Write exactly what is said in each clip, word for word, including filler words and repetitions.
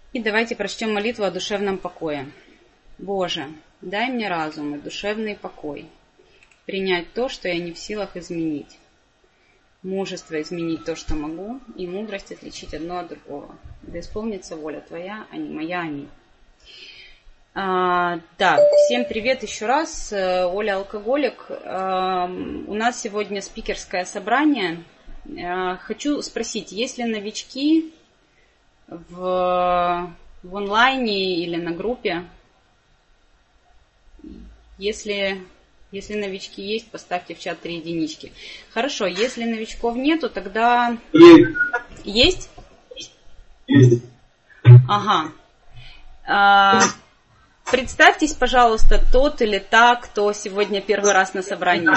И давайте прочтем молитву о душевном покое. Боже, дай мне разум и душевный покой, принять то, что я не в силах изменить, мужество изменить то, что могу, и мудрость отличить одно от другого. Да исполнится воля Твоя, а не моя, аминь. А, да, всем привет еще раз. Оля Алкоголик. А, у нас сегодня спикерское собрание. А, хочу спросить, есть ли новички в, в онлайне или на группе? Если, если новички есть, поставьте в чат три единички. Хорошо, если новичков нету, тогда... Есть? Есть? Ага. А, представьтесь, пожалуйста, тот или та, кто сегодня первый раз на собрании.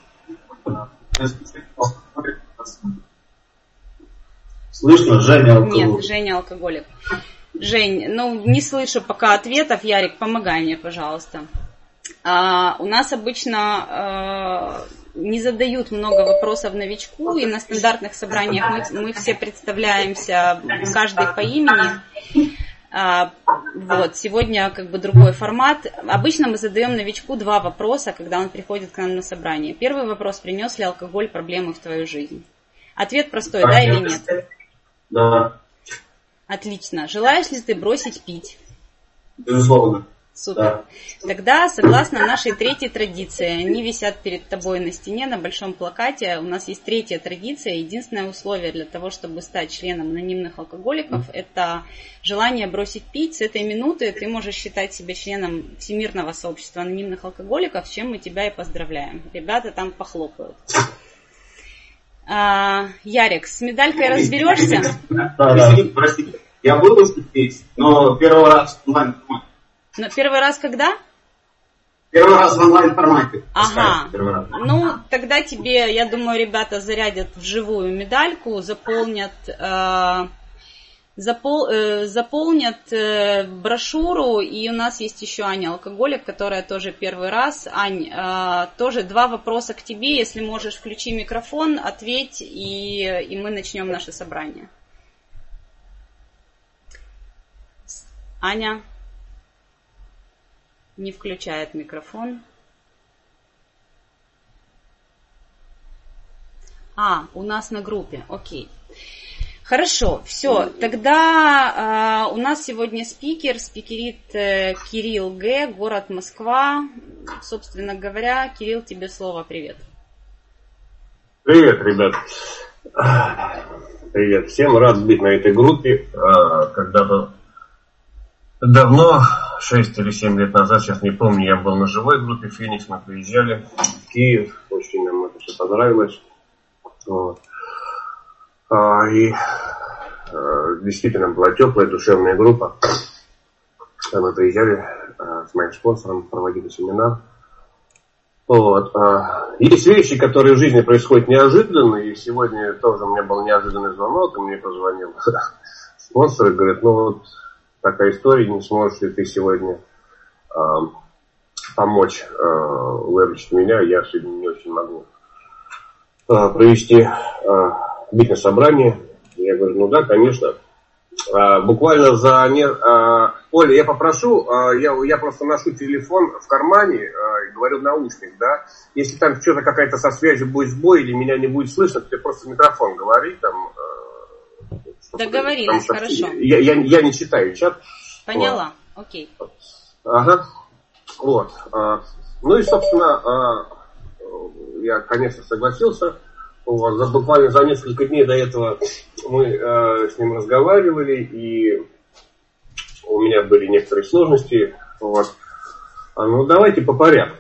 Слышно? Женя алкоголик. Нет, Женя алкоголик. Жень, ну не слышу пока ответов. Ярик, помогай мне, пожалуйста. А, у нас обычно а, не задают много вопросов новичку, и на стандартных собраниях мы, мы все представляемся, каждый по имени. А, вот, сегодня как бы другой формат. Обычно мы задаем новичку два вопроса, когда он приходит к нам на собрание. Первый вопрос: принес ли алкоголь проблемы в твою жизнь? Ответ простой: да или нет? Да. Отлично. Желаешь ли ты бросить пить? Безусловно. Супер. Да. Тогда, согласно нашей третьей традиции, они висят перед тобой на стене, на большом плакате. У нас есть третья традиция. Единственное условие для того, чтобы стать членом анонимных алкоголиков, это желание бросить пить. С этой минуты ты можешь считать себя членом Всемирного сообщества анонимных алкоголиков, с чем мы тебя и поздравляем. Ребята там похлопают. А, Ярик, с медалькой разберешься? Да, да, простите. Я был выступить, но первый раз в онлайн-формате. Но первый раз когда? Первый раз в онлайн-формате. Ага. Ну, тогда тебе, я думаю, ребята зарядят вживую медальку, заполнят, э, запол, э, заполнят э, брошюру, и у нас есть еще Аня Алкоголик, которая тоже первый раз. Ань, э, тоже два вопроса к тебе. Если можешь, включи микрофон, ответь, и, и мы начнем наше собрание. Аня не включает микрофон. А, у нас на группе, окей. Хорошо, все, тогда э, у нас сегодня спикер, спикерит э, Кирилл Г., город Москва. Собственно говоря, Кирилл, тебе слово, привет. Привет, ребят. Привет всем, рад быть на этой группе. Когда-то давно, шесть или семь лет назад, сейчас не помню, я был на живой группе «Феникс», мы приезжали в Киев, очень нам это все понравилось. Вот. А, и а, действительно была теплая, душевная группа. Мы приезжали а, с моим спонсором, проводили семинар. Вот. А, есть вещи, которые в жизни происходят неожиданно, и сегодня тоже у меня был неожиданный звонок, и мне позвонил спонсор и говорит: ну вот такая история, не сможешь ли ты сегодня э, помочь э, выручить меня, я сегодня не очень могу э, провести э, бизнес-собрание. Я говорю: ну да, конечно. Э, буквально за... Не, э, Оля, я попрошу, э, я, я просто ношу телефон в кармане, э, говорю в наушник, да, если там что-то какая-то со связью будет сбой или меня не будет слышно, ты просто в микрофон говори, там... Э, Договорились, хорошо. Я, я, я не читаю чат. Поняла, вот. Окей. Ага. Вот. Ну и, собственно, я, конечно, согласился. Вот. За, буквально за несколько дней до этого мы с ним разговаривали, и у меня были некоторые сложности. Вот. Ну, давайте по порядку.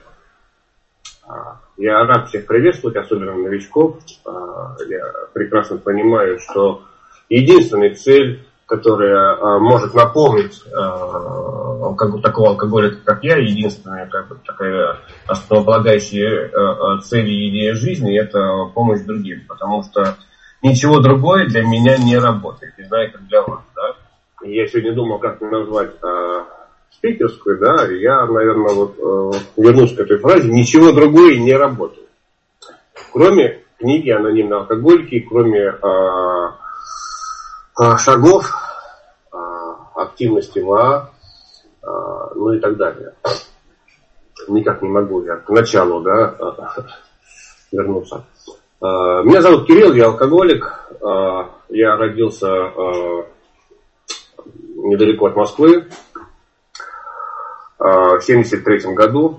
Я рад всех приветствовать, особенно новичков. Я прекрасно понимаю, что единственная цель, которая э, может наполнить э, алкоголь, такого алкоголика, как я, единственная как бы, такая основополагающая э, цель и идея жизни, это помощь другим, потому что ничего другое для меня не работает, не знаю, как для вас. Да? Я сегодня думал, как назвать э, спикерскую, да, и я, наверное, вот, э, вернусь к этой фразе: ничего другое не работает. Кроме книги «Анонимные алкоголики», кроме... Э, шагов от активности ВАА, ну и так далее. Никак не могу я к началу, да, вернуться. Меня зовут Кирилл, я алкоголик. Я родился недалеко от Москвы в семьдесят третьем году.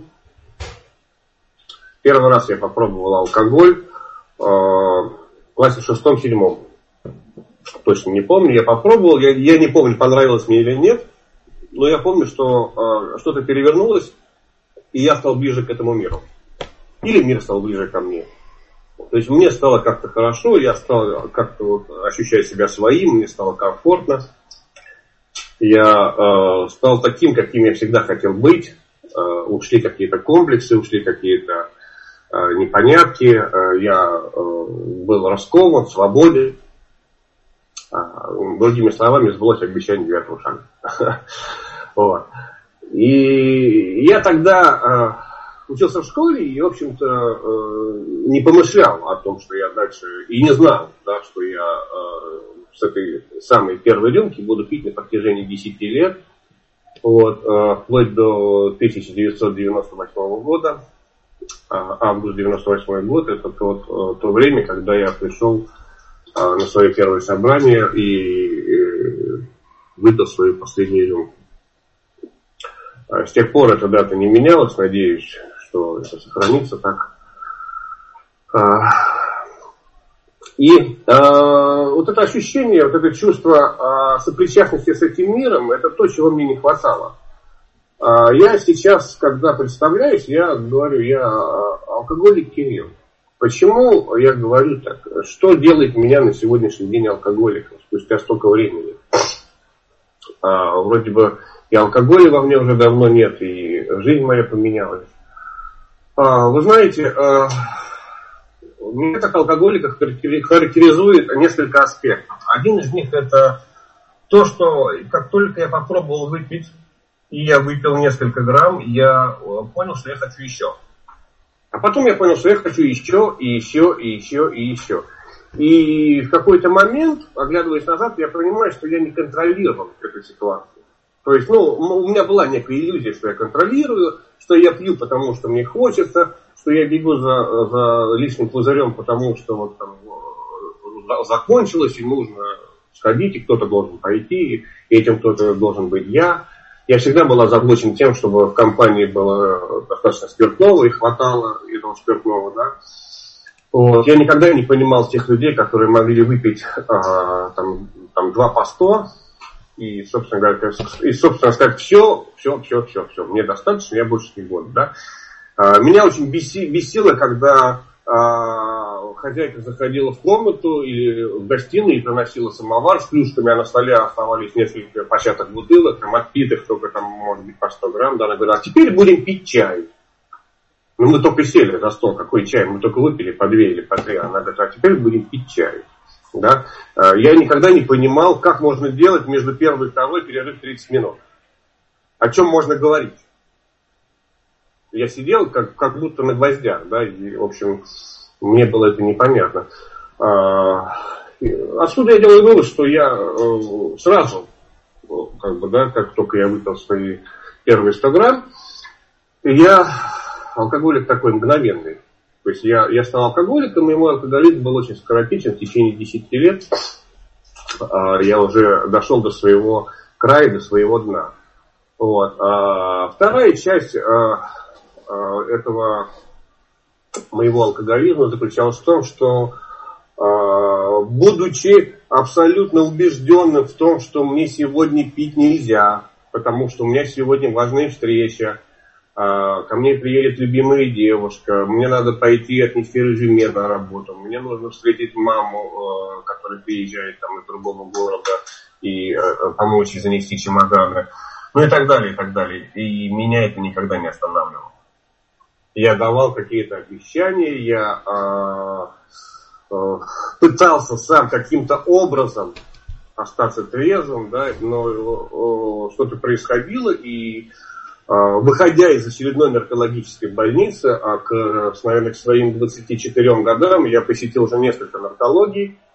Первый раз я попробовал алкоголь в классе шестом-седьмом. Точно не помню, я попробовал. Я, я не помню, понравилось мне или нет. Но я помню, что э, что-то перевернулось, и я стал ближе к этому миру. Или мир стал ближе ко мне. То есть мне стало как-то хорошо, я стал как-то вот ощущать себя своим, мне стало комфортно. Я э, стал таким, каким я всегда хотел быть. Э, ушли какие-то комплексы, ушли какие-то э, непонятки. Э, я э, был раскован, свободен. Э, другими словами, сбылось обещание девятого шага. Вот. И я тогда э, учился в школе и, в общем-то, э, не помышлял о том, что я дальше, и не знал, да, что я э, с этой самой первой рюмки буду пить на протяжении десяти лет, вот, э, вплоть до тысяча девятьсот девяносто восьмого года, э, август девяносто восьмой год, это тот, э, то время, когда я пришел э, на свое первое собрание и э, выдал свою последнюю рюмку. С тех пор эта дата не менялась, надеюсь, что это сохранится так. И вот это ощущение, вот это чувство сопричастности с этим миром, это то, чего мне не хватало. Я сейчас, когда представляюсь, я говорю, я алкоголик Кирилл. Почему я говорю так? Что делает меня на сегодняшний день алкоголиком спустя столько времени? Вроде бы и алкоголя во мне уже давно нет, и жизнь моя поменялась. А, вы знаете, а, меня как алкоголика характеризует несколько аспектов. Один из них это то, что как только я попробовал выпить, и я выпил несколько грамм, я понял, что я хочу еще. А потом я понял, что я хочу еще, и еще, и еще, и еще. И в какой-то момент, оглядываясь назад, я понимаю, что я не контролировал эту ситуацию. То есть, ну, у меня была некая иллюзия, что я контролирую, что я пью, потому что мне хочется, что я бегу за, за лишним пузырем, потому что вот там закончилось, и нужно сходить, и кто-то должен пойти, и этим кто-то должен быть я. Я всегда был озабочен тем, чтобы в компании было достаточно спиртного, и хватало этого спиртного, да. Вот. Я никогда не понимал тех людей, которые могли выпить а, там, там два по сто, и, собственно говоря, и, собственно сказать, все, все, все, все, все, мне достаточно, я больше не буду, да. А, меня очень беси, бесило, когда а, хозяйка заходила в комнату или в гостиную и приносила самовар с плюшками, а на столе оставались несколько початок бутылок, там, отпитых только там, может быть, по сто грамм, да, она говорила, а теперь будем пить чай. Ну, мы только сели за стол, какой чай, мы только выпили по две или по три, она говорит, а теперь будем пить чай. Да? Я никогда не понимал, как можно делать между первой и второй перерыв тридцать минут. О чем можно говорить. Я сидел как, как будто на гвоздях, да, и, в общем, мне было это непонятно. Отсюда я делаю вывод, что я сразу, как бы, да, как только я выпил свои первые сто грамм, я алкоголик такой мгновенный. То есть я, я стал алкоголиком, и мой алкоголизм был очень скоротечен в течение десяти лет. Я уже дошел до своего края, до своего дна. Вот. А вторая часть этого моего алкоголизма заключалась в том, что, будучи абсолютно убежденным в том, что мне сегодня пить нельзя, потому что у меня сегодня важная встреча, ко мне приедет любимая девушка, мне надо пойти отнести резюме на работу, мне нужно встретить маму, которая приезжает там из другого города, и помочь ей занести чемоданы, ну и так далее, и так далее. И меня это никогда не останавливало. Я давал какие-то обещания, я э, э, пытался сам каким-то образом остаться трезвым, да, но э, что-то происходило, и выходя из очередной наркологической больницы, а к, наверное, к своим двадцати четырем годам я посетил уже несколько наркологий,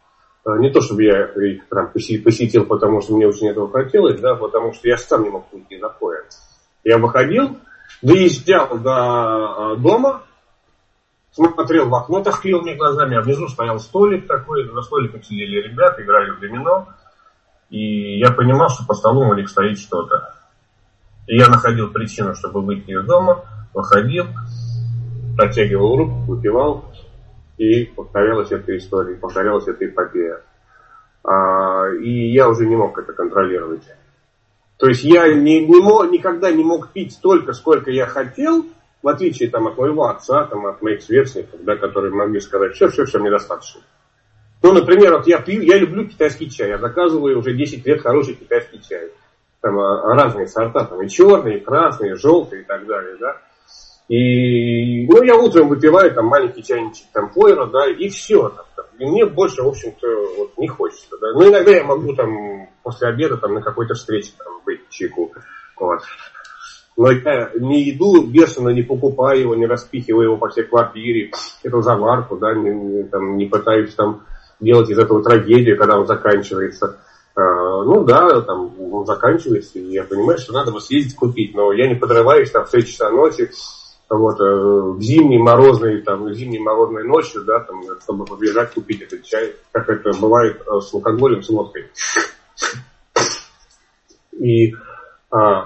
Не то, чтобы я их там посетил, потому что мне очень этого хотелось, да, потому что я сам не мог уйти из запоя. Я выходил, доезжал до дома, смотрел в окно, тахлил мне глазами, а внизу стоял столик такой, за столиком сидели ребята, играли в домино, и я понимал, что по столу у них стоит что-то. И я находил причину, чтобы выйти из дома, выходил, протягивал руку, выпивал, и повторялась эта история, повторялась эта эпопея. А, и я уже не мог это контролировать. То есть я не, не мог, никогда не мог пить столько, сколько я хотел, в отличие там, от моего отца, там, от моих сверстников, да, которые могли сказать, все, все, все, мне достаточно. Ну, например, вот я пью, я люблю китайский чай, я заказываю уже десять лет хороший китайский чай. Там разные сорта, там и черные, и красные, и желтые и так далее, да. И, ну, я утром выпиваю там маленький чайничек там фойра, да, и все. Там, там. И мне больше, в общем-то, вот, не хочется, да. Ну, иногда я могу там после обеда там на какой-то встрече там быть чайку, вот. Но я не иду бешено, не покупаю его, не распихиваю его по всей квартире, эту заварку, да, не, не, там, не пытаюсь там делать из этого трагедию, когда он заканчивается. А, ну да, там он заканчивается, и я понимаю, что надо бы съездить купить, но я не подрываюсь там в три часа ночи, вот, в зимней морозной, там, зимней морозной ночью, да, там, чтобы побежать купить этот чай, как это бывает с алкоголем, с водкой. И а,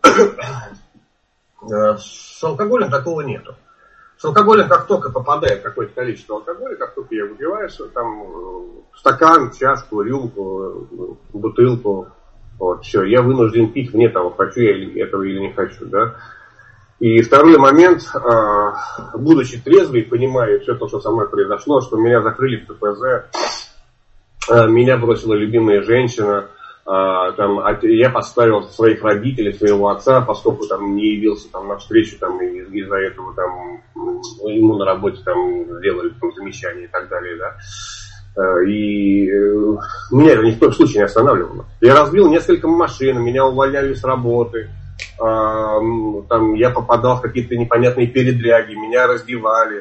с алкоголем такого нету. С алкоголем, как только попадает какое-то количество алкоголя, как только я выпиваю, там, стакан, чашку, рюмку, бутылку, вот, все, я вынужден пить вне того, хочу я этого или не хочу, да. И второй момент, будучи трезвый, понимая все то, что со мной произошло, что меня закрыли в КПЗ, меня бросила любимая женщина, там, я подставил своих родителей, своего отца, поскольку там не явился там, на встречу, там, и из-за этого там, ему на работе там, сделали там, замечания и так далее, да. И меня это ни в коем случае не останавливало. Я разбил несколько машин, меня увольняли с работы. Там, я попадал в какие-то непонятные передряги, меня раздевали,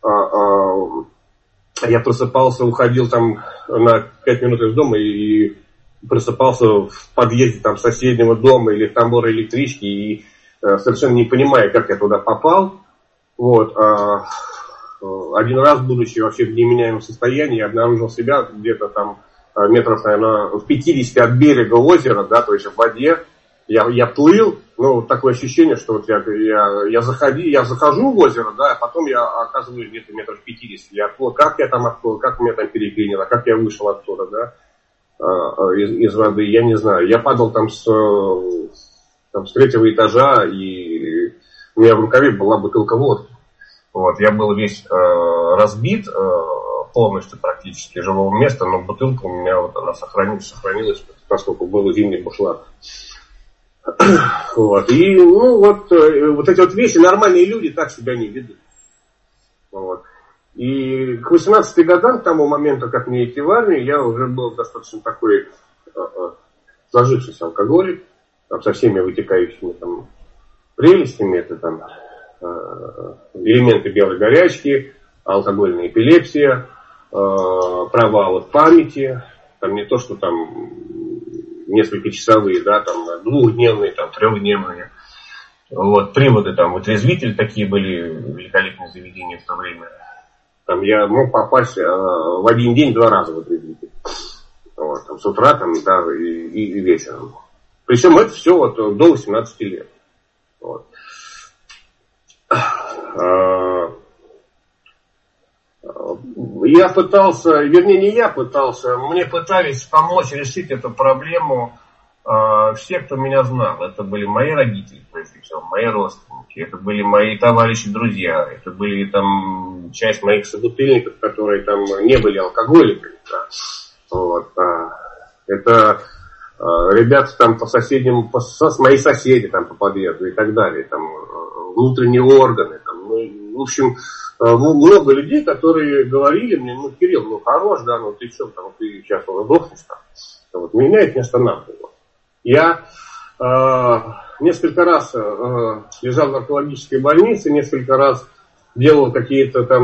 я просыпался, уходил там на пять минут из дома и просыпался в подъезде там соседнего дома или в тамбуре электрички и совершенно не понимая, как я туда попал. Вот. Один раз, будучи вообще в неменяемом состоянии, я обнаружил себя где-то там метров, наверное, в пятидесяти от берега озера, да, то есть в воде. Я, я плыл, ну, такое ощущение, что вот я, я, я, заходи, я захожу в озеро, да, а потом я оказываюсь где-то метров пятьдесят. Я отплыл, как я там отплыл, как меня там переклинило, как я вышел оттуда, да, из, из воды, я не знаю. Я падал там с, там с третьего этажа, и у меня в рукаве была бутылка водки. Вот, я был весь э, разбит, э, полностью практически живого места, но бутылка у меня вот она сохранилась, сохранилась, поскольку был зимний бушлат. Вот. И ну, вот, вот эти вот вещи, нормальные люди так себя не ведут. Вот. И к восемнадцати годам, к тому моменту, как мне идти в армию, я уже был достаточно такой э, э, сложившийся алкоголик, там, со всеми вытекающими там, прелестями, это там э, элементы белой горячки, алкогольная эпилепсия, э, провалы в памяти, там не то, что там несколько часовые, да, там двухдневные, там трехдневные. Вот, приводы там, вытрезвители такие были, великолепные заведения в то время. Там я мог попасть э, в один день два раза в вытрезвитель. Вот, там, с утра там, да, и, и, и вечером. Причем это все вот до восемнадцати лет. Вот. Я пытался, вернее не я пытался, мне пытались помочь решить эту проблему э, все, кто меня знал. Это были мои родители, прежде всего, мои родственники, это были мои товарищи, друзья, это были там часть моих собутыльников, которые там не были алкоголиками. Да. Вот, а, это э, ребята там по соседним, по, со, мои соседи там по подъезду и так далее, там внутренние органы, там, ну, в общем, ну, много людей, которые говорили мне, ну, Кирилл, ну, хорош, да, ну, ты что, там, ты сейчас уже сдохнешь там. Вот, меня это не останавливало. Я э, несколько раз э, лежал в наркологической больнице, несколько раз делал какие-то там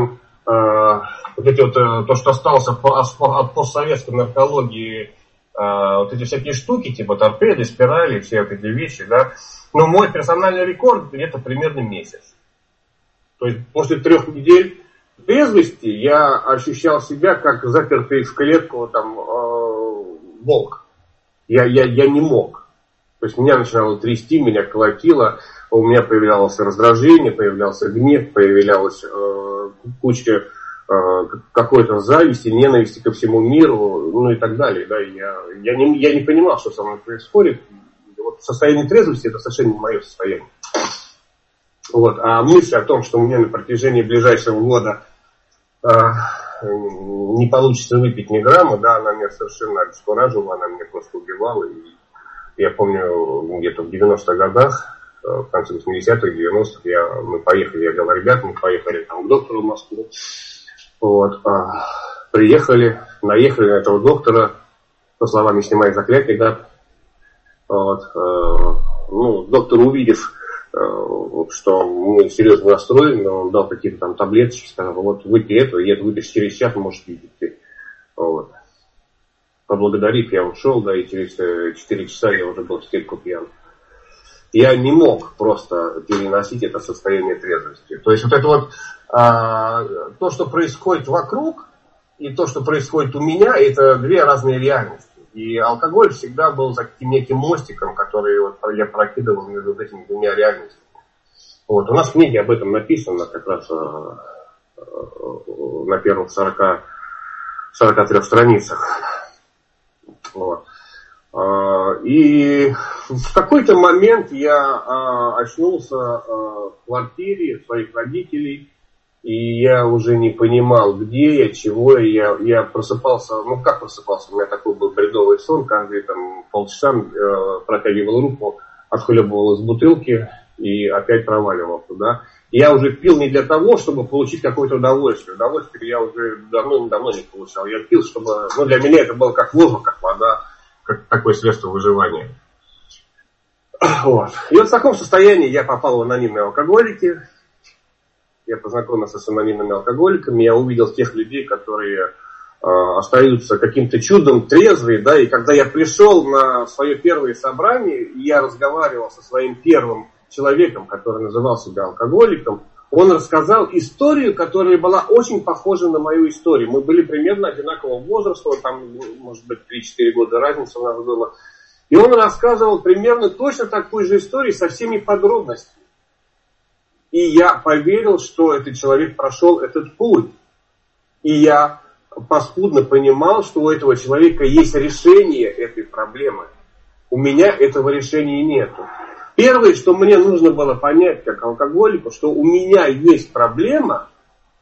вот эти вот, то, что осталось от постсоветской наркологии, вот эти всякие штуки, типа торпеды, спирали, все вот эти вещи, да. Но мой персональный рекорд это примерно месяц. То есть после трех недель трезвости я ощущал себя как запертый в клетку там волк. Я, я, я не мог. То есть меня начинало трясти, меня колотило, у меня появлялось раздражение, появлялся гнев, появлялась э, куча э, какой-то зависти, ненависти ко всему миру, ну и так далее. Да. Я, я, не, я не понимал, что со мной происходит. Вот состояние трезвости это совершенно не мое состояние. Вот. А мысль о том, что мне на протяжении ближайшего года э, не получится выпить ни грамма, да, она меня совершенно обескураживала, она меня просто убивала. И я помню, где-то в девяностых годах, в конце восьмидесятых, девяностых, я, мы поехали, я говорил, ребят, мы поехали там, к доктору в Москву. Вот, а, приехали, наехали на этого доктора, по словам «снимай заклятие», да. Вот, а, ну, доктор, увидев, а, что мы серьезно настроены, он дал какие-то там таблеточки, сказал, вот выпей это, и это выпьешь через час, можешь видеть ты. Вот. Поблагодарив, я ушел, да, и через четыре часа я уже был в стельку пьян. Я не мог просто переносить это состояние трезвости. То есть вот это вот а, то, что происходит вокруг, и то, что происходит у меня, это две разные реальности. И алкоголь всегда был таким неким мостиком, который вот я прокидывал между этими двумя реальностями. Вот. У нас в книге об этом написано как раз а, а, на первых сорока, сорока трёх страницах. Вот. И в какой-то момент я очнулся в квартире своих родителей, и я уже не понимал, где я, чего я. Я просыпался, ну как просыпался, у меня такой был бредовый сон, каждые там полчаса протягивал руку, отхлебывал из бутылки и опять проваливал туда. Я уже пил не для того, чтобы получить какое-то удовольствие. Удовольствие я уже давно-давно не получал. Я пил, чтобы... Ну, для меня это было как воздух, как вода, как такое средство выживания. Вот. И вот в таком состоянии я попал в анонимные алкоголики. Я познакомился с анонимными алкоголиками. Я увидел тех людей, которые э, остаются каким-то чудом трезвые. Да? И когда я пришел на свое первое собрание, и я разговаривал со своим первым человеком, который называл себя алкоголиком, он рассказал историю, которая была очень похожа на мою историю. Мы были примерно одинакового возраста, там, может быть, три-четыре года разница у нас была. И он рассказывал примерно точно такую же историю со всеми подробностями. И я поверил, что этот человек прошел этот путь. И я паскудно понимал, что у этого человека есть решение этой проблемы. У меня этого решения нету. Первое, что мне нужно было понять как алкоголику, что у меня есть проблема,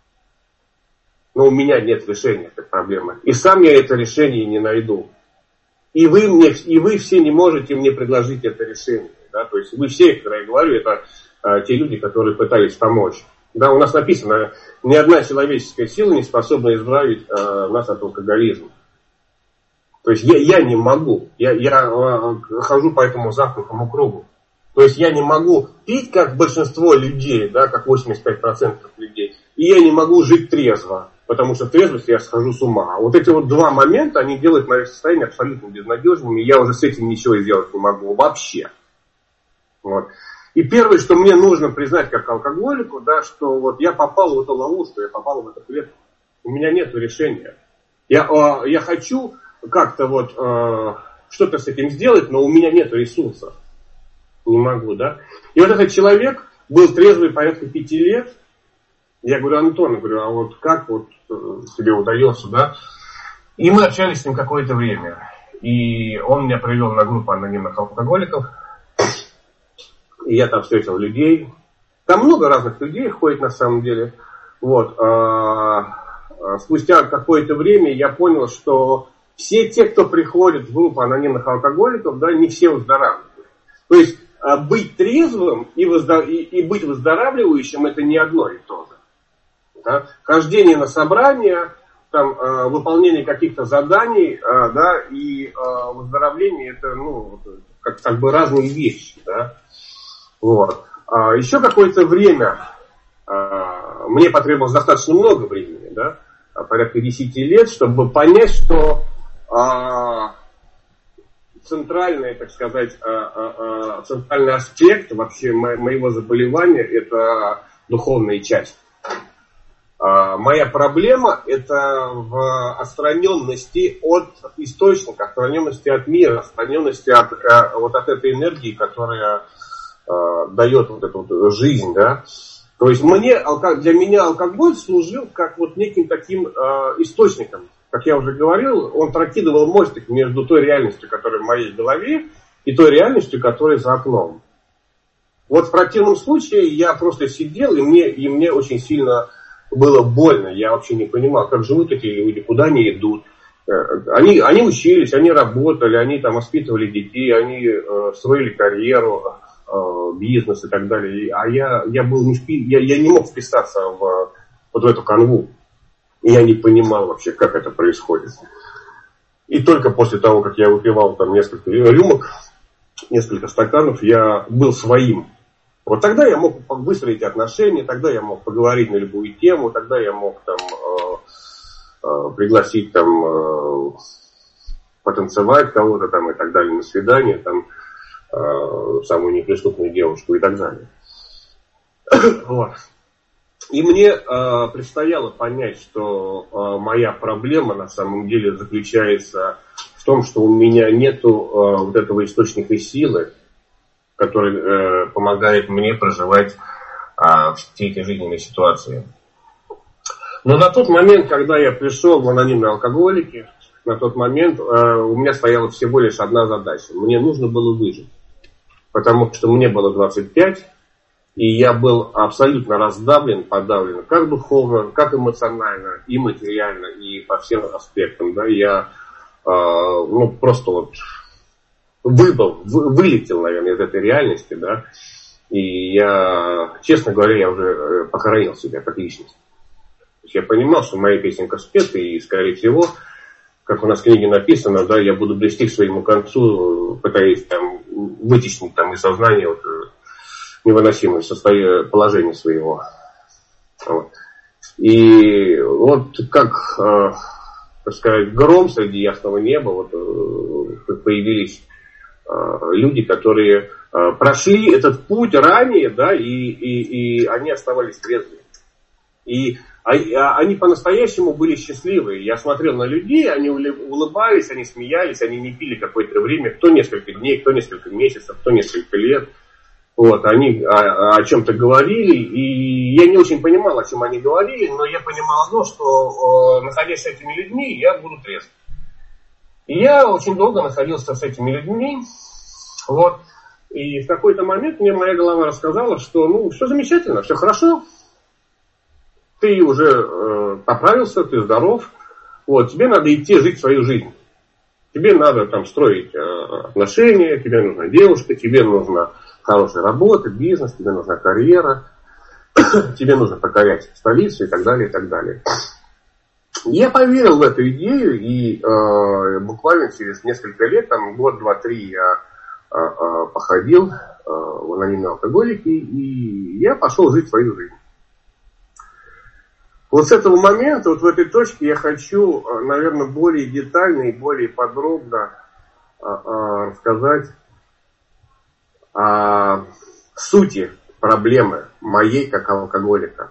но у меня нет решения этой проблемы. И сам я это решение не найду. И вы, мне, и вы все не можете мне предложить это решение. Да? То есть вы все, когда я говорю, это а, те люди, которые пытались помочь. Да, у нас написано, ни одна человеческая сила не способна избавить а, нас от алкоголизма. То есть я, я не могу. Я, я а, хожу по этому замкнутому кругу. То есть я не могу пить, как большинство людей, да, как восемьдесят пять процентов людей, и я не могу жить трезво, потому что в трезвости я схожу с ума. А вот эти вот два момента, они делают мое состояние абсолютно безнадежным, и я уже с этим ничего сделать не могу вообще. Вот. И первое, что мне нужно признать как алкоголику, да, что вот я попал в эту ловушку, я попал в эту клетку. У меня нет решения. Я, э, я хочу как-то вот э, что-то с этим сделать, но у меня нет ресурсов. Не могу, да. И вот этот человек был трезвый порядка пяти лет. Я говорю, Антон, я говорю, а вот как вот тебе удается, да? И мы общались с ним какое-то время. И он меня привел на группу анонимных алкоголиков. И я там встретил людей. Там много разных людей ходит на самом деле. Вот. Спустя какое-то время я понял, что все те, кто приходит в группу анонимных алкоголиков, да, не все выздоравливают. То есть быть трезвым и, выздор... и, и быть выздоравливающим это не одно и то же. Да? Хождение на собрания, там, э, выполнение каких-то заданий, э, да, и э, выздоровление это ну, как, как бы разные вещи. Да? Вот. А еще какое-то время э, мне потребовалось достаточно много времени, да, порядка десяти лет, чтобы понять, что а, центральный, так сказать, а, а, а, центральный аспект вообще мо- моего заболевания – это духовная часть. А, моя проблема – это в отстраненности от источника, отстраненности от мира, отстраненности от, а, вот от этой энергии, которая а, дает вот эту вот жизнь, да. То есть мне, для меня алкоголь служил как вот неким таким э, источником. Как я уже говорил, он прокидывал мостик между той реальностью, которая в моей голове, и той реальностью, которая за окном. Вот в противном случае я просто сидел, и мне, и мне очень сильно было больно. Я вообще не понимал, как живут эти люди, куда они идут. Они, они учились, они работали, они там воспитывали детей, они э, строили карьеру, бизнес и так далее. А я, я был не впи... я, я не мог вписаться в, вот в эту канву. Я не понимал вообще, как это происходит. И только после того, как я выпивал там несколько рюмок, несколько стаканов, я был своим. Вот тогда я мог выстроить отношения, тогда я мог поговорить на любую тему, тогда я мог там э, э, пригласить там э, потанцевать кого-то там и так далее на свидание там. Самую неприступную девушку и так далее. Вот. И мне э, предстояло понять, что э, моя проблема на самом деле заключается в том, что у меня нету э, вот этого источника силы, который э, помогает мне проживать э, все эти жизненные ситуации. Но на тот момент, когда я пришел в анонимные алкоголики, на тот момент э, у меня стояла всего лишь одна задача. Мне нужно было выжить. Потому что мне было двадцать пять, и я был абсолютно раздавлен, подавлен, как духовно, как эмоционально, и материально, и по всем аспектам. Да, я э, ну, просто вот выбыл, вы, вылетел, наверное, из этой реальности, да, и я, честно говоря, я уже похоронил себя как личность. То есть я понимал, что моя песенка спета, и, скорее всего, как у нас в книге написано, да, я буду близки к своему концу, пытаясь там вытеснить там из сознания вот, невыносимое состояние, положение своего. Вот. И вот как, э, так сказать, гром среди ясного неба, вот, э, появились э, люди, которые э, прошли этот путь ранее, да, и, и, и они оставались трезвыми. И они по-настоящему были счастливы. Я смотрел на людей, они улыбались, они смеялись, они не пили какое-то время, кто несколько дней, кто несколько месяцев, кто несколько лет. Вот, они о, о чем-то говорили, и я не очень понимал, о чем они говорили, но я понимал одно, что, находясь с этими людьми, я буду трезв. И я очень долго находился с этими людьми, вот, и в какой-то момент мне моя голова рассказала, что, ну, все замечательно, все хорошо, ты уже э, поправился, ты здоров, вот, тебе надо идти жить свою жизнь. Тебе надо там строить э, отношения, тебе нужна девушка, тебе нужна хорошая работа, бизнес, тебе нужна карьера, тебе нужно покорять столицу и так далее, и так далее. Я поверил в эту идею, и э, буквально через несколько лет, там год, два, три я э, э, походил э, в анонимные алкоголики, и я пошел жить свою жизнь. Вот с этого момента, вот в этой точке я хочу, наверное, более детально и более подробно а, а, рассказать о сути проблемы моей как алкоголика.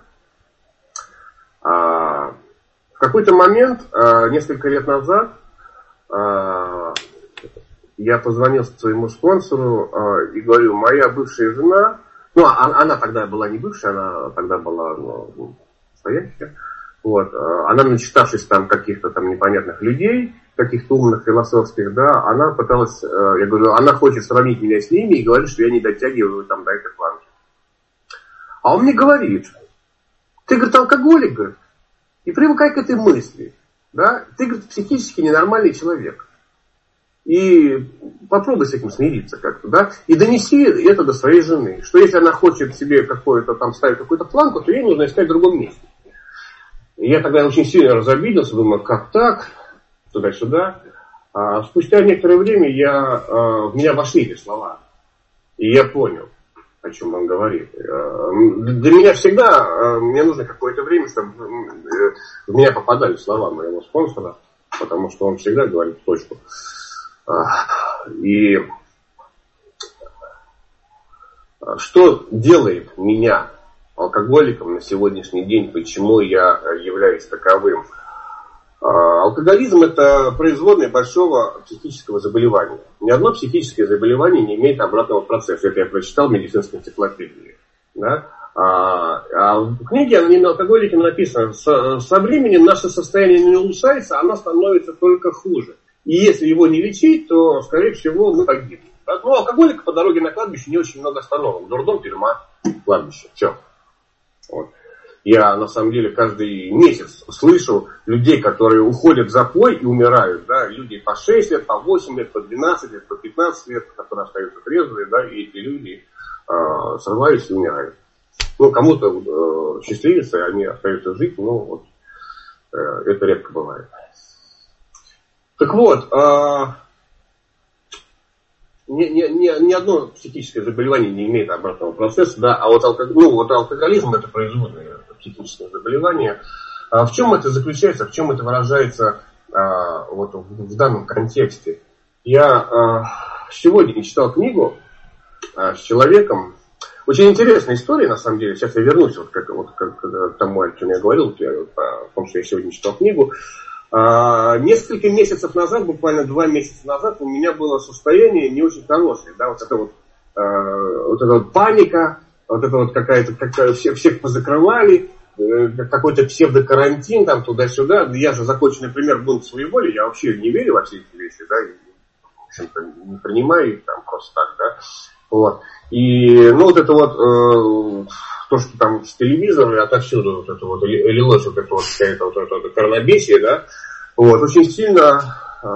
А, в какой-то момент, а, несколько лет назад, а, я позвонил своему спонсору а, и говорю, моя бывшая жена, ну, она, она тогда была не бывшая, она тогда была... Ну, вот. Она, начитавшись там каких-то там непонятных людей, каких-то умных, философских, да, она пыталась, я говорю, она хочет сравнить меня с ними и говорит, что я не дотягиваю там до этой планки. А он мне говорит, ты, говорит, алкоголик, говорит, и привыкай к этой мысли, да, ты, говорит, психически ненормальный человек. И попробуй с этим смириться как-то, да, и донеси это до своей жены, что если она хочет себе какое-то там ставить какую-то планку, то ей нужно искать в другом месте. И я тогда очень сильно разобиделся, думаю, как так, туда-сюда. А спустя некоторое время я, в меня вошли эти слова. И я понял, о чем он говорит. Для меня всегда, мне нужно какое-то время, чтобы в меня попадали слова моего спонсора, потому что он всегда говорит в точку. И что делает меня алкоголиком на сегодняшний день, почему я являюсь таковым? Алкоголизм – это производная большого психического заболевания. Ни одно психическое заболевание не имеет обратного процесса. Это я прочитал в медицинской энциклопедии. Да? А, а в книге «Анонимные алкоголики» написано, со, со временем наше состояние не улучшается, оно становится только хуже. И если его не лечить, то, скорее всего, мы погибнем. Да? Ну, алкоголик по дороге на кладбище не очень много остановок. Дурдом, тюрьма, кладбище. Все. Вот. Я, на самом деле, каждый месяц слышу людей, которые уходят в запой и умирают. Да? Люди по шесть лет, по восемь лет, по двенадцать лет, по пятнадцать лет, которые остаются трезвые, да, и эти люди э, срываются и умирают. Ну, кому-то э, счастливится, и они остаются жить, но вот, э, это редко бывает. Так вот, э, ни, ни, ни, ни одно психическое заболевание не имеет обратного процесса, да, а вот, алког... ну, вот алкоголизм – это производное психическое заболевание. А в чем это заключается, в чем это выражается а, вот, в, в данном контексте? Я а, сегодня читал книгу а, с человеком. Очень интересная история, на самом деле. Сейчас я вернусь вот, как, вот, как, к тому, о чем я говорил, о том, что я сегодня читал книгу. А, несколько месяцев назад, буквально два месяца назад, у меня было состояние не очень хорошее. Да, вот это вот, а, вот эта вот паника, вот это вот какая-то, какая, всех, всех позакрывали, э, какой-то псевдокарантин, там туда-сюда. Я же законченный пример бунт своей воли, я вообще не верю во все эти вещи, да, и, в общем-то, не принимаю их там просто так, да. Вот. И, ну, вот это вот, э, то, что там с телевизора, отовсюду вот это вот лилось, вот это вот какая-то вот это вот коронабесие, да, вот, очень сильно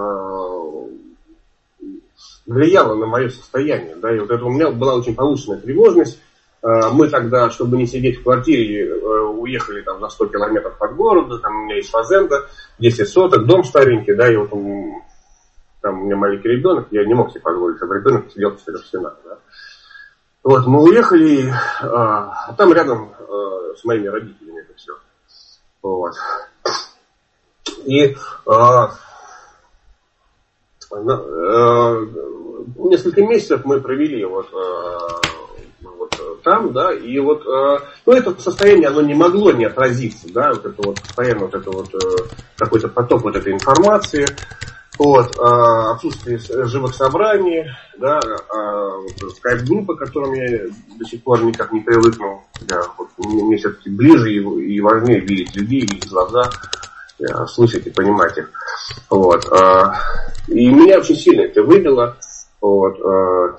э, влияло на мое состояние, да, и вот это у меня была очень повышенная тревожность. Мы тогда, чтобы не сидеть в квартире, уехали там за сто километров от города, там у меня есть фазенда, десять соток, дом старенький, да, и вот он, там у меня маленький ребенок, я не мог себе позволить, чтобы ребенок сидел в четырех стенах, да. Вот, мы уехали, а там рядом а, с моими родителями это все. Вот. И а, а, несколько месяцев мы провели вот, а, вот там, да, и вот, а, ну, это состояние, оно не могло не отразиться, да, вот это вот постоянно вот это вот какой-то поток вот этой информации. Вот, а, отсутствие живых собраний, да, а, вот, скайп-группа, к которым я до сих пор никак не привыкнул. Да, вот, мне все-таки ближе и, и важнее видеть людей, видеть глаза, да, слышать и понимать их. Вот, а, и меня очень сильно это выбило. Вот, а,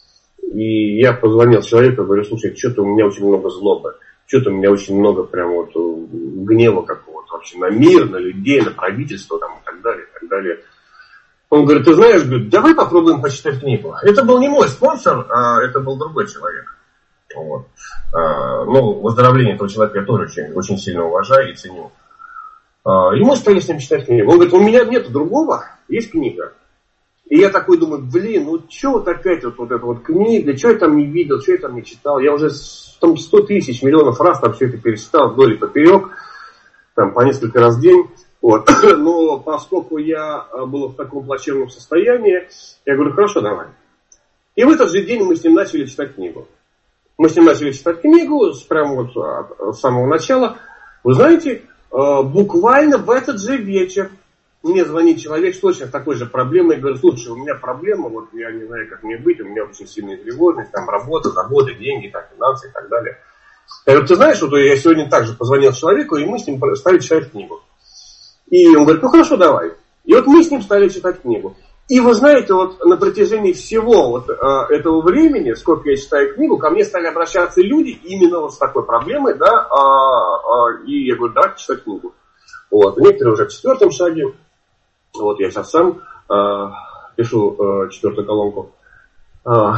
и я позвонил человеку и говорю: слушай, что-то у меня очень много злобы, что-то у меня очень много прям вот гнева какого-то вообще на мир, на людей, на правительство там, и так далее, и так далее. Он говорит: ты знаешь, говорит, давай попробуем почитать книгу. Это был не мой спонсор, а это был другой человек. Вот. А, ну, выздоровление этого человека я тоже очень, очень сильно уважаю и ценю. А, и мы стали с ним читать книгу. Он говорит: у меня нет другого, есть книга. И я такой думаю: блин, ну что вот опять вот, вот эта вот книга, что я там не видел, что я там не читал. Я уже там сто тысяч, миллионов раз там все это перечитал вдоль и поперек, там по несколько раз в день. Вот. Но поскольку я был в таком плачевном состоянии, я говорю: хорошо, давай. И в этот же день мы с ним начали читать книгу. Мы с ним начали читать книгу прямо вот от самого начала. Вы знаете, буквально в этот же вечер мне звонит человек с точно такой же проблемой и говорит: слушай, у меня проблема, вот я не знаю, как мне быть, у меня очень сильная тревожность, там работа, заботы, деньги, там, финансы и так далее. Я говорю: ты знаешь, вот я сегодня также позвонил человеку, и мы с ним стали читать книгу. И он говорит: ну хорошо, давай. И вот мы с ним стали читать книгу. И вы знаете, вот на протяжении всего вот, э, этого времени, сколько я читаю книгу, ко мне стали обращаться люди именно вот с такой проблемой, да, э, э, и я говорю: давайте читать книгу. Вот. Некоторые уже в четвертом шаге. Вот я сейчас сам э, пишу э, четвертую колонку. Э,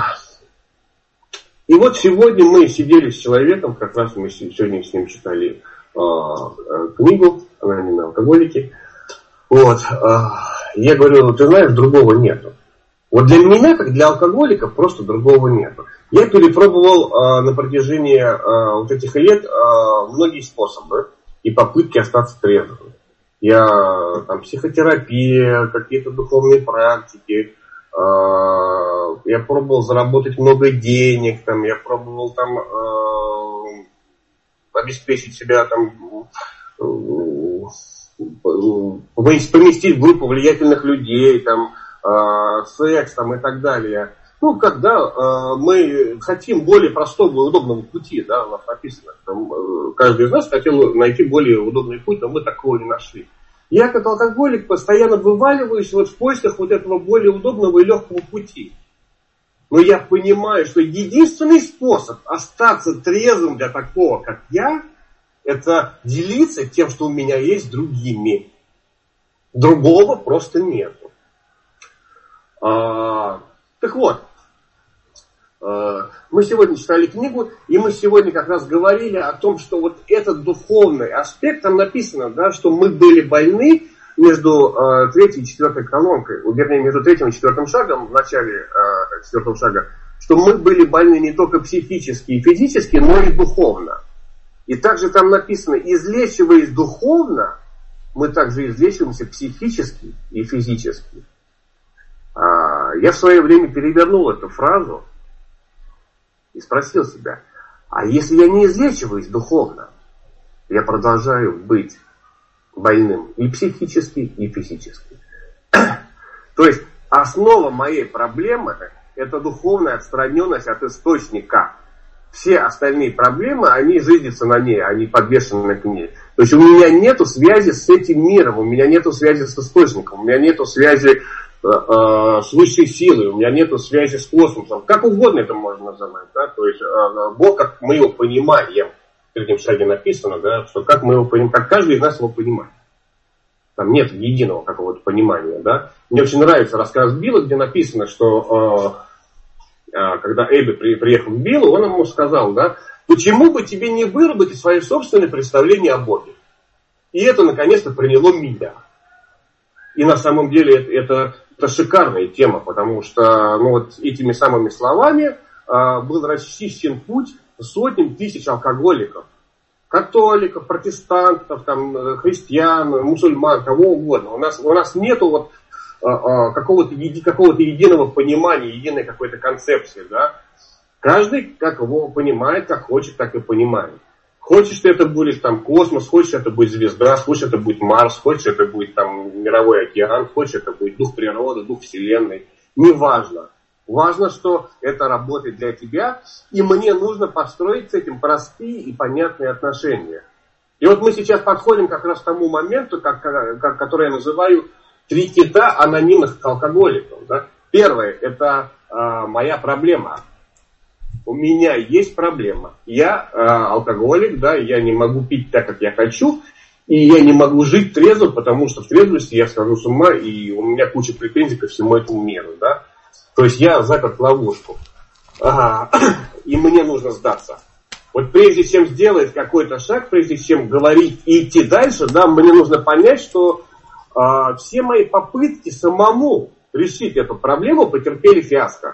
и вот сегодня мы сидели с человеком, как раз мы сегодня с ним читали э, э, книгу «Анонимные алкоголики». Вот. Э, я говорю: ты знаешь, другого нету. Вот для меня, как для алкоголика, просто другого нет. Я перепробовал э, на протяжении э, вот этих лет э, многие способы и попытки остаться трезвым. Я там психотерапия, какие-то духовные практики, э, я пробовал заработать много денег, там, я пробовал там э, обеспечить себя там, э, поместить в группу влиятельных людей, там, э, секс там, и так далее. Ну, когда э, мы хотим более простого и удобного пути, да, у нас написано, там, э, каждый из нас хотел найти более удобный путь, но мы такого не нашли. Я, как алкоголик, постоянно вываливаюсь вот в поисках вот этого более удобного и легкого пути. Но я понимаю, что единственный способ остаться трезвым для такого, как я, это делиться тем, что у меня есть, с другими. Другого просто нету. А, так вот, а, мы сегодня читали книгу, и мы сегодня как раз говорили о том, что вот этот духовный аспект, там написано, да, что мы были больны между а, третьей и четвертой колонкой, вернее, между третьим и четвертым шагом, в начале а, четвертого шага, что мы были больны не только психически и физически, но и духовно. И также там написано, излечиваясь духовно, мы также излечиваемся психически и физически. А, я в свое время перевернул эту фразу и спросил себя, а если я не излечиваюсь духовно, я продолжаю быть больным и психически, и физически. То есть основа моей проблемы – это духовная отстраненность от источника. Все остальные проблемы, они зиждятся на ней, они подвешены к ней. То есть у меня нет связи с этим миром, у меня нет связи с источником, у меня нет связи э, э, с высшей силой, у меня нет связи с космосом. Как угодно это можно называть. Да? То есть э, Бог, как мы его понимаем, в третьем шаге написано, да, что как мы его понимаем, как каждый из нас его понимает. Там нет единого какого-то понимания. Да? Мне очень нравится рассказ Билла, где написано, что... Э, когда Эбби приехал к Биллу, он ему сказал, да, почему бы тебе не выработать свои собственные представления о Боге? И это наконец-то приняло меня. И на самом деле это, это, это шикарная тема, потому что ну, вот этими самыми словами а, был расчищен путь сотням тысяч алкоголиков, католиков, протестантов, там, христиан, мусульман, кого угодно. У нас, у нас нету вот какого-то, какого-то единого понимания, единой какой-то концепции, да. Каждый как его понимает, как хочет, так и понимает. Хочешь, что это будет там космос, хочешь, это будет звезда, хочешь, это будет Марс, хочешь, это будет там мировой океан, хочешь, это будет дух природы, дух вселенной. Неважно. Важно, что это работает для тебя, и мне нужно построить с этим простые и понятные отношения. И вот мы сейчас подходим как раз к тому моменту, как, как, который я называю три кита анонимных алкоголиков. Да? Первое, это э, моя проблема. У меня есть проблема. Я э, алкоголик, да, я не могу пить так, как я хочу, и я не могу жить трезво, потому что в трезвости я схожу с ума, и у меня куча претензий ко всему этому миру. Да? То есть я заперт в ловушку. Ага. И мне нужно сдаться. Вот прежде чем сделать какой-то шаг, прежде чем говорить и идти дальше, да, мне нужно понять, что Uh, все мои попытки самому решить эту проблему потерпели фиаско.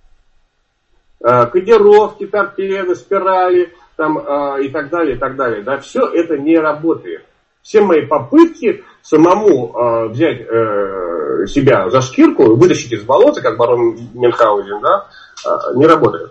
Uh, кодировки, торпеды, спирали там, uh, и так далее, и так далее. Да, все это не работает. Все мои попытки самому uh, взять uh, себя за шкирку, вытащить из болота, как барон Мюнхгаузен, да, uh, не работают.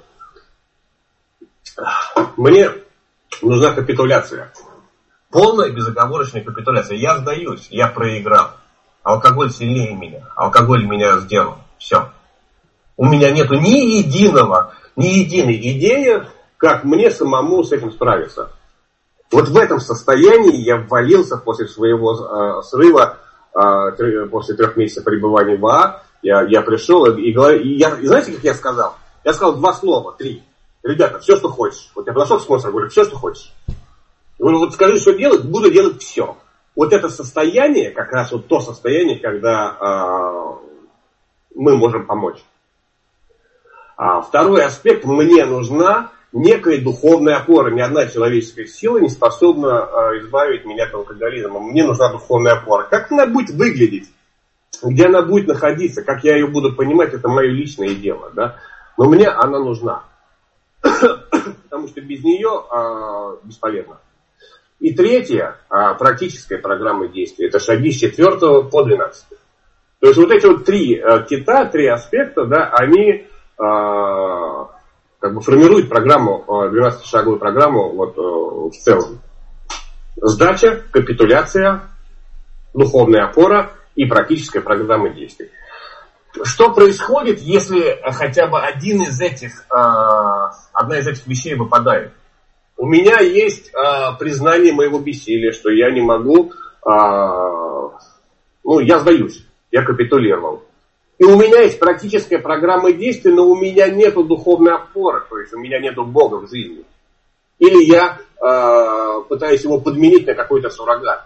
Мне нужна капитуляция. Полная безоговорочная капитуляция. Я сдаюсь, я проиграл. Алкоголь сильнее меня. Алкоголь меня сделал. Все. У меня нету ни единого, ни единой идеи, как мне самому с этим справиться. Вот в этом состоянии я ввалился после своего э, срыва, э, после трех месяцев пребывания в АА. Я, я пришел и, и, и, я, и знаете, как я сказал? Я сказал два слова, три. Ребята, все, что хочешь. Вот я подошел к спонсору, говорю, все, что хочешь. Говорю, вот скажи, что делать, буду делать все. Вот это состояние, как раз вот то состояние, когда э, мы можем помочь. А второй аспект, мне нужна некая духовная опора. Ни одна человеческая сила не способна э, избавить меня от алкоголизма. Мне нужна духовная опора. Как она будет выглядеть? Где она будет находиться, как я ее буду понимать, это мое личное дело, да. Но мне она нужна. Потому что без нее а, бесполезно. И третье, а, практическая программа действий. Это шаги с четвертого по двенадцатый. То есть вот эти вот три а, кита, три аспекта, да, они а, как бы формируют программу, двенадцатишаговую программу вот, а, в целом. Сдача, капитуляция, духовная опора и практическая программа действий. Что происходит, если хотя бы один из этих, э, одна из этих вещей выпадает? У меня есть э, признание моего бессилия, что я не могу, э, ну, я сдаюсь, я капитулировал. И у меня есть практическая программа действий, но у меня нету духовной опоры, то есть у меня нету Бога в жизни. Или я э, пытаюсь его подменить на какой-то суррогат.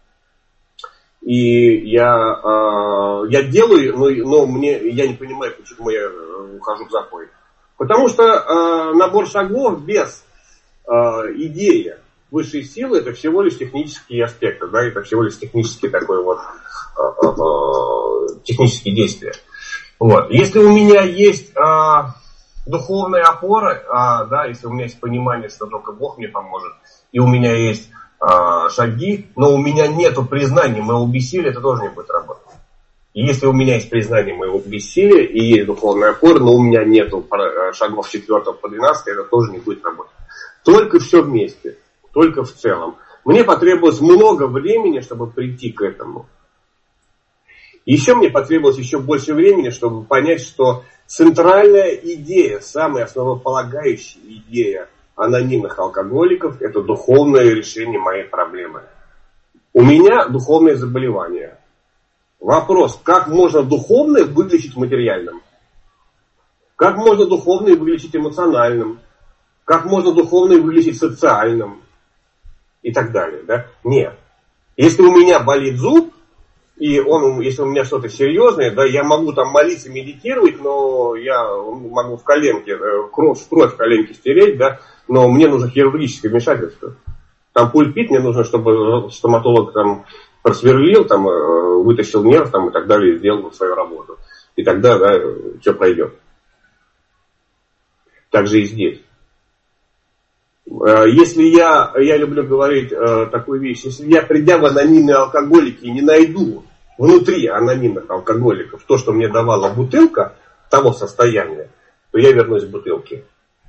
И я, э, я делаю, но, но мне, я не понимаю, почему я ухожу в запой. Потому что э, набор шагов без э, идеи высшей силы это всего лишь технические аспекты, да, это всего лишь технические такой вот э, э, технические действия. Вот. Если у меня есть э, духовная опора, э, да, если у меня есть понимание, что только Бог мне поможет, и у меня есть шаги, но у меня нету признания моего бессилия, это тоже не будет работать. И если у меня есть признание моего бессилия и есть духовная опора, но у меня нету шагов с четвёртого по двенадцатый, это тоже не будет работать. Только все вместе, только в целом. Мне потребовалось много времени, чтобы прийти к этому. Еще мне потребовалось еще больше времени, чтобы понять, что центральная идея, самая основополагающая идея анонимных алкоголиков – это духовное решение моей проблемы. У меня духовное заболевание. Вопрос, как можно духовное вылечить материальным? Как можно духовное вылечить эмоциональным? Как можно духовное вылечить социальным? И так далее. Да? Нет. Если у меня болит зуб, и он, если у меня что-то серьезное, да, я могу там молиться, медитировать, но я могу в коленке, кровь, кровь в коленке стереть, да, но мне нужно хирургическое вмешательство. Там пульпит, мне нужно, чтобы стоматолог там просверлил, там, вытащил нерв там, и так далее, и сделал свою работу. И тогда, да, все пройдет. Так же и здесь. Если я, я люблю говорить э, такую вещь, если я, придя в анонимные алкоголики, не найду внутри анонимных алкоголиков то, что мне давала бутылка того состояния, то я вернусь к бутылке.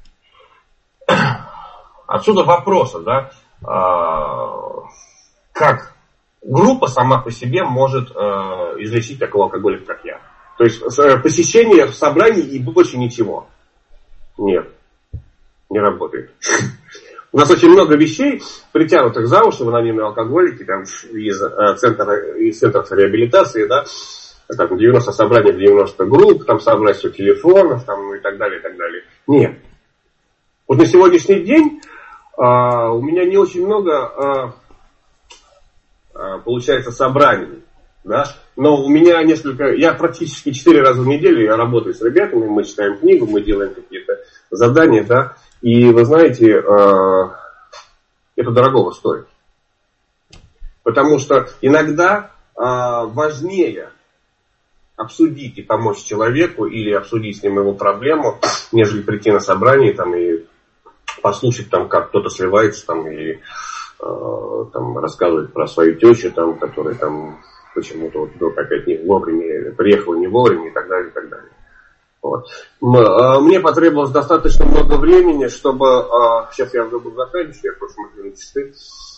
Отсюда вопросы, да, э, как группа сама по себе может э, излечить такого алкоголика, как я. То есть э, посещение собраний и больше ничего. Нет, не работает. У нас очень много вещей, притянутых за уши в анонимные алкоголики, там, из, э, центра, из центров реабилитации, да, там, девяносто собраний в девяносто групп, там, собрать сто телефонов, там, и так далее, и так далее. Нет. Вот на сегодняшний день э, у меня не очень много, э, э, получается, собраний, да, но у меня несколько, я практически четыре раза в неделю я работаю с ребятами, мы читаем книгу, мы делаем какие-то задания, да. И вы знаете, это дорогого стоит. Потому что иногда важнее обсудить и помочь человеку или обсудить с ним его проблему, нежели прийти на собрание там, и послушать, там, как кто-то сливается там, и там, рассказывает про свою тещу, там, которая там, почему-то вот, вдруг опять не вовремя, приехала не вовремя и так далее, и так далее. Вот. Мне потребовалось достаточно много времени, чтобы, сейчас я уже буду заканчивать, я просто смотрю на часы,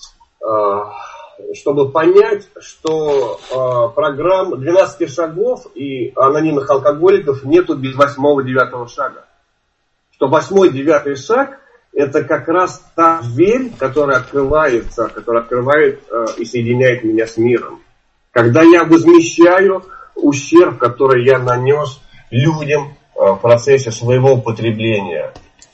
чтобы понять, что программ двенадцати шагов и анонимных алкоголиков нету без восьмого-девятого шага. Что восьмой-девятый шаг это как раз та дверь, которая открывается, которая открывает и соединяет меня с миром. Когда я возмещаю ущерб, который я нанес людям в процессе своего употребления,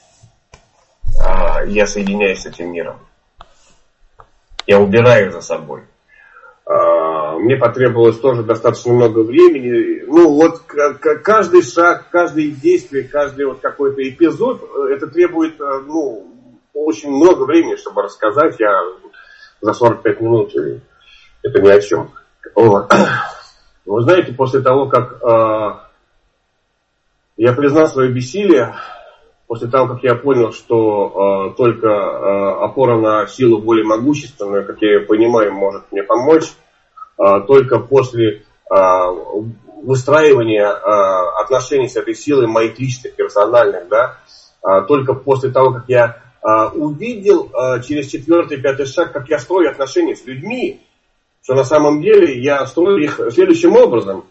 я соединяюсь с этим миром. Я убираю за собой. Мне потребовалось тоже достаточно много времени. Ну вот каждый шаг, каждое действие, каждый вот какой-то эпизод, это требует ну, очень много времени, чтобы рассказать. Я за сорок пять минут, это ни о чем. Вот. Вы знаете, после того, как э, я признал свое бессилие, после того, как я понял, что э, только э, опора на силу более могущественную, как я ее понимаю, может мне помочь, э, только после э, выстраивания э, отношений с этой силой моих личных, персональных, да, э, только после того, как я э, увидел э, через четвертый, пятый шаг, как я строю отношения с людьми, что на самом деле я строю их следующим образом.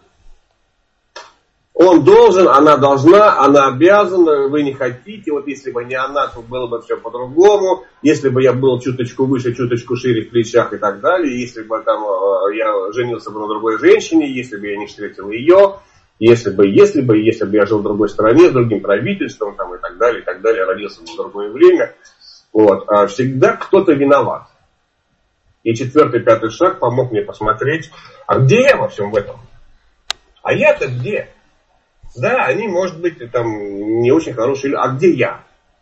Он должен, она должна, она обязана, вы не хотите. Вот если бы не она, то было бы все по-другому. Если бы я был чуточку выше, чуточку шире в плечах и так далее. Если бы там я женился бы на другой женщине, если бы я не встретил ее. Если бы, если бы, если бы я жил в другой стране, с другим правительством там, и так далее, и так далее, родился бы в другое время. Вот. А всегда кто-то виноват. И четвертый, пятый шаг помог мне посмотреть, а где я во всем этом? А я-то где? Да, они, может быть, там не очень хорошие, а где я?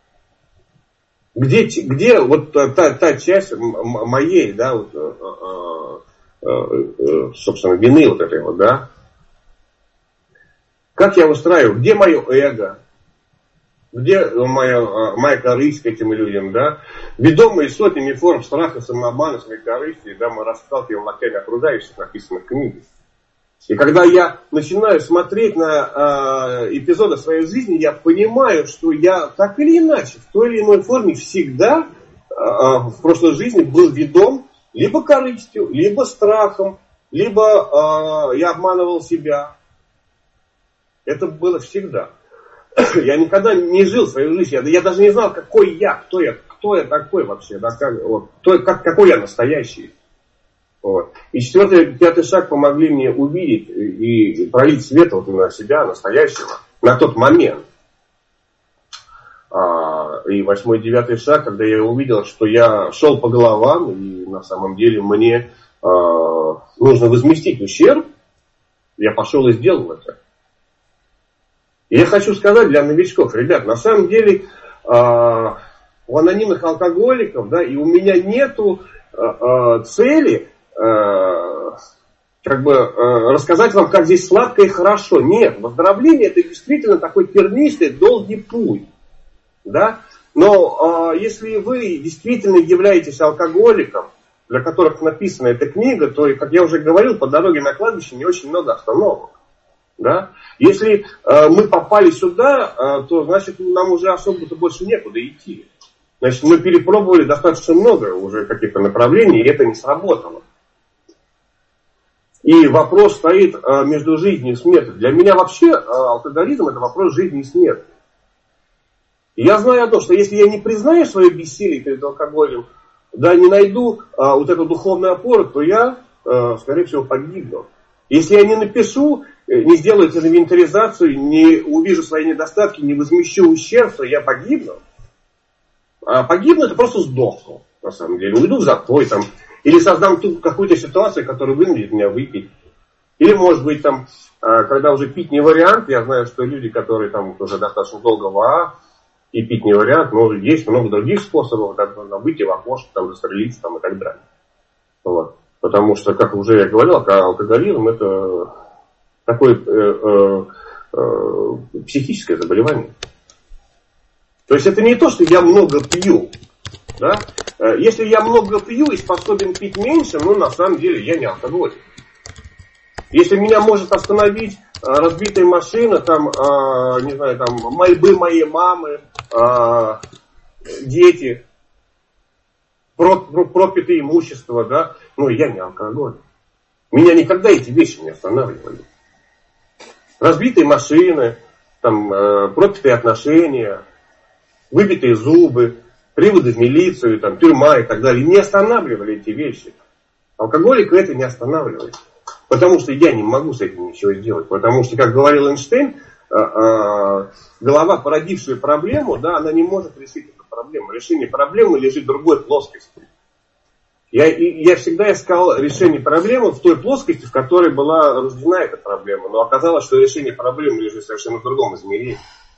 Где, где вот та, та часть моей, да, вот, э, э, э, собственно, вины вот этой вот, да? Как я выстраиваю? Где мое эго? Где моя, моя корысть к этим людям, да? Ведомые сотнями форм страха, самообмана, своей корысти, да, мы расталкиваем локтями окружающих, написано в книге. И когда я начинаю смотреть на э, эпизоды своей жизни, я понимаю, что я так или иначе, в той или иной форме всегда э, в прошлой жизни был ведом либо корыстью, либо страхом, либо э, я обманывал себя. Это было всегда. Я никогда не жил свою жизнь, я, я даже не знал, какой я, кто я, кто я такой вообще, да, как, вот, кто, как, какой я настоящий. Вот. И четвертый, пятый шаг помогли мне увидеть и пролить свет вот на себя, настоящего, на тот момент. А, и восьмой, девятый шаг, когда я увидел, что я шел по головам, и на самом деле мне а, нужно возместить ущерб, я пошел и сделал это. И я хочу сказать для новичков, ребят, на самом деле а, у анонимных алкоголиков, да, и у меня нету а, а, цели как бы рассказать вам, как здесь сладко и хорошо. Нет, выздоровление это действительно такой тернистый, долгий путь. Да? Но э, если вы действительно являетесь алкоголиком, для которых написана эта книга, то, как я уже говорил, по дороге на кладбище не очень много остановок. Да? Если э, мы попали сюда, э, то значит нам уже особо-то больше некуда идти. Значит, мы перепробовали достаточно много уже каких-то направлений, и это не сработало. И вопрос стоит э, между жизнью и смертью. Для меня вообще э, алкоголизм это вопрос жизни и смерти. И я знаю одно, что если я не признаю свое бессилие перед алкоголем, да, не найду э, вот эту духовную опору, то я, э, скорее всего, погибну. Если я не напишу, не сделаю эту инвентаризацию, не увижу свои недостатки, не возмещу ущерб, то я погибну. А погибну это просто сдохну, на самом деле. Уйду в запой там. Или создам ту какую-то ситуацию, которая вынудит меня выпить. Или, может быть, там, когда уже пить не вариант, я знаю, что люди, которые там уже достаточно долго в АА, и пить не вариант, но есть много других способов, как выйти в окошко, там, застрелиться там, и так далее. Вот. Потому что, как уже я говорил, алкоголизм это такое э, э, э, психическое заболевание. То есть это не то, что я много пью. Да? Если я много пью и способен пить меньше, ну на самом деле я не алкоголик. Если меня может остановить разбитая машина, там, э, не знаю, там, мольбы моей мамы, э, дети, пропитое имущество, да, ну я не алкоголик. Меня никогда эти вещи не останавливали. Разбитые машины, там, э, пропитые отношения, выбитые зубы, приводы в милицию, там, тюрьма и так далее. Не останавливали эти вещи. Алкоголика это не останавливает. Потому что я не могу с этим ничего сделать. Потому что, как говорил Эйнштейн, э, э, голова, породившая проблему, да, она не может решить эту проблему. Решение проблемы лежит в другой плоскости. Я, я всегда искал решение проблемы в той плоскости, в которой была рождена эта проблема. Но оказалось, что решение проблемы лежит совершенно в другом измерении.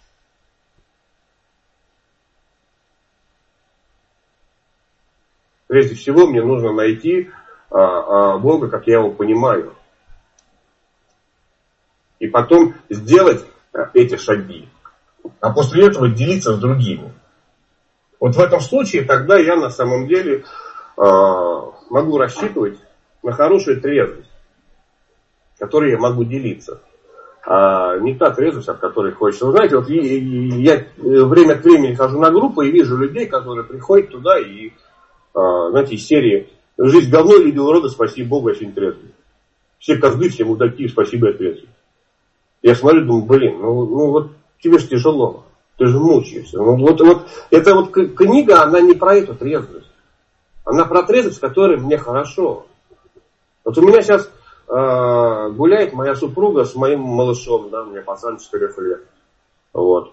Прежде всего, мне нужно найти а, а, Бога, как я его понимаю. И потом сделать эти шаги. А после этого делиться с другими. Вот в этом случае тогда я на самом деле э, могу рассчитывать на хорошую трезвость, которой я могу делиться. А не та трезвость, от которой хочется. Вы знаете, вот я время от времени хожу на группы и вижу людей, которые приходят туда и, э, знаете, из серии «Жизнь говно, люди уроды, спасибо Богу, я сегодня трезвый». Все козлы, все мудаки, спасибо, я трезвый. Я смотрю, думаю, блин, ну, ну вот тебе же тяжело. Ты же мучаешься. Ну, вот, вот, эта вот книга, она не про эту трезвость. Она про трезвость, которой мне хорошо. Вот у меня сейчас э, гуляет моя супруга с моим малышом, да, у меня пацан четырех лет. Вот.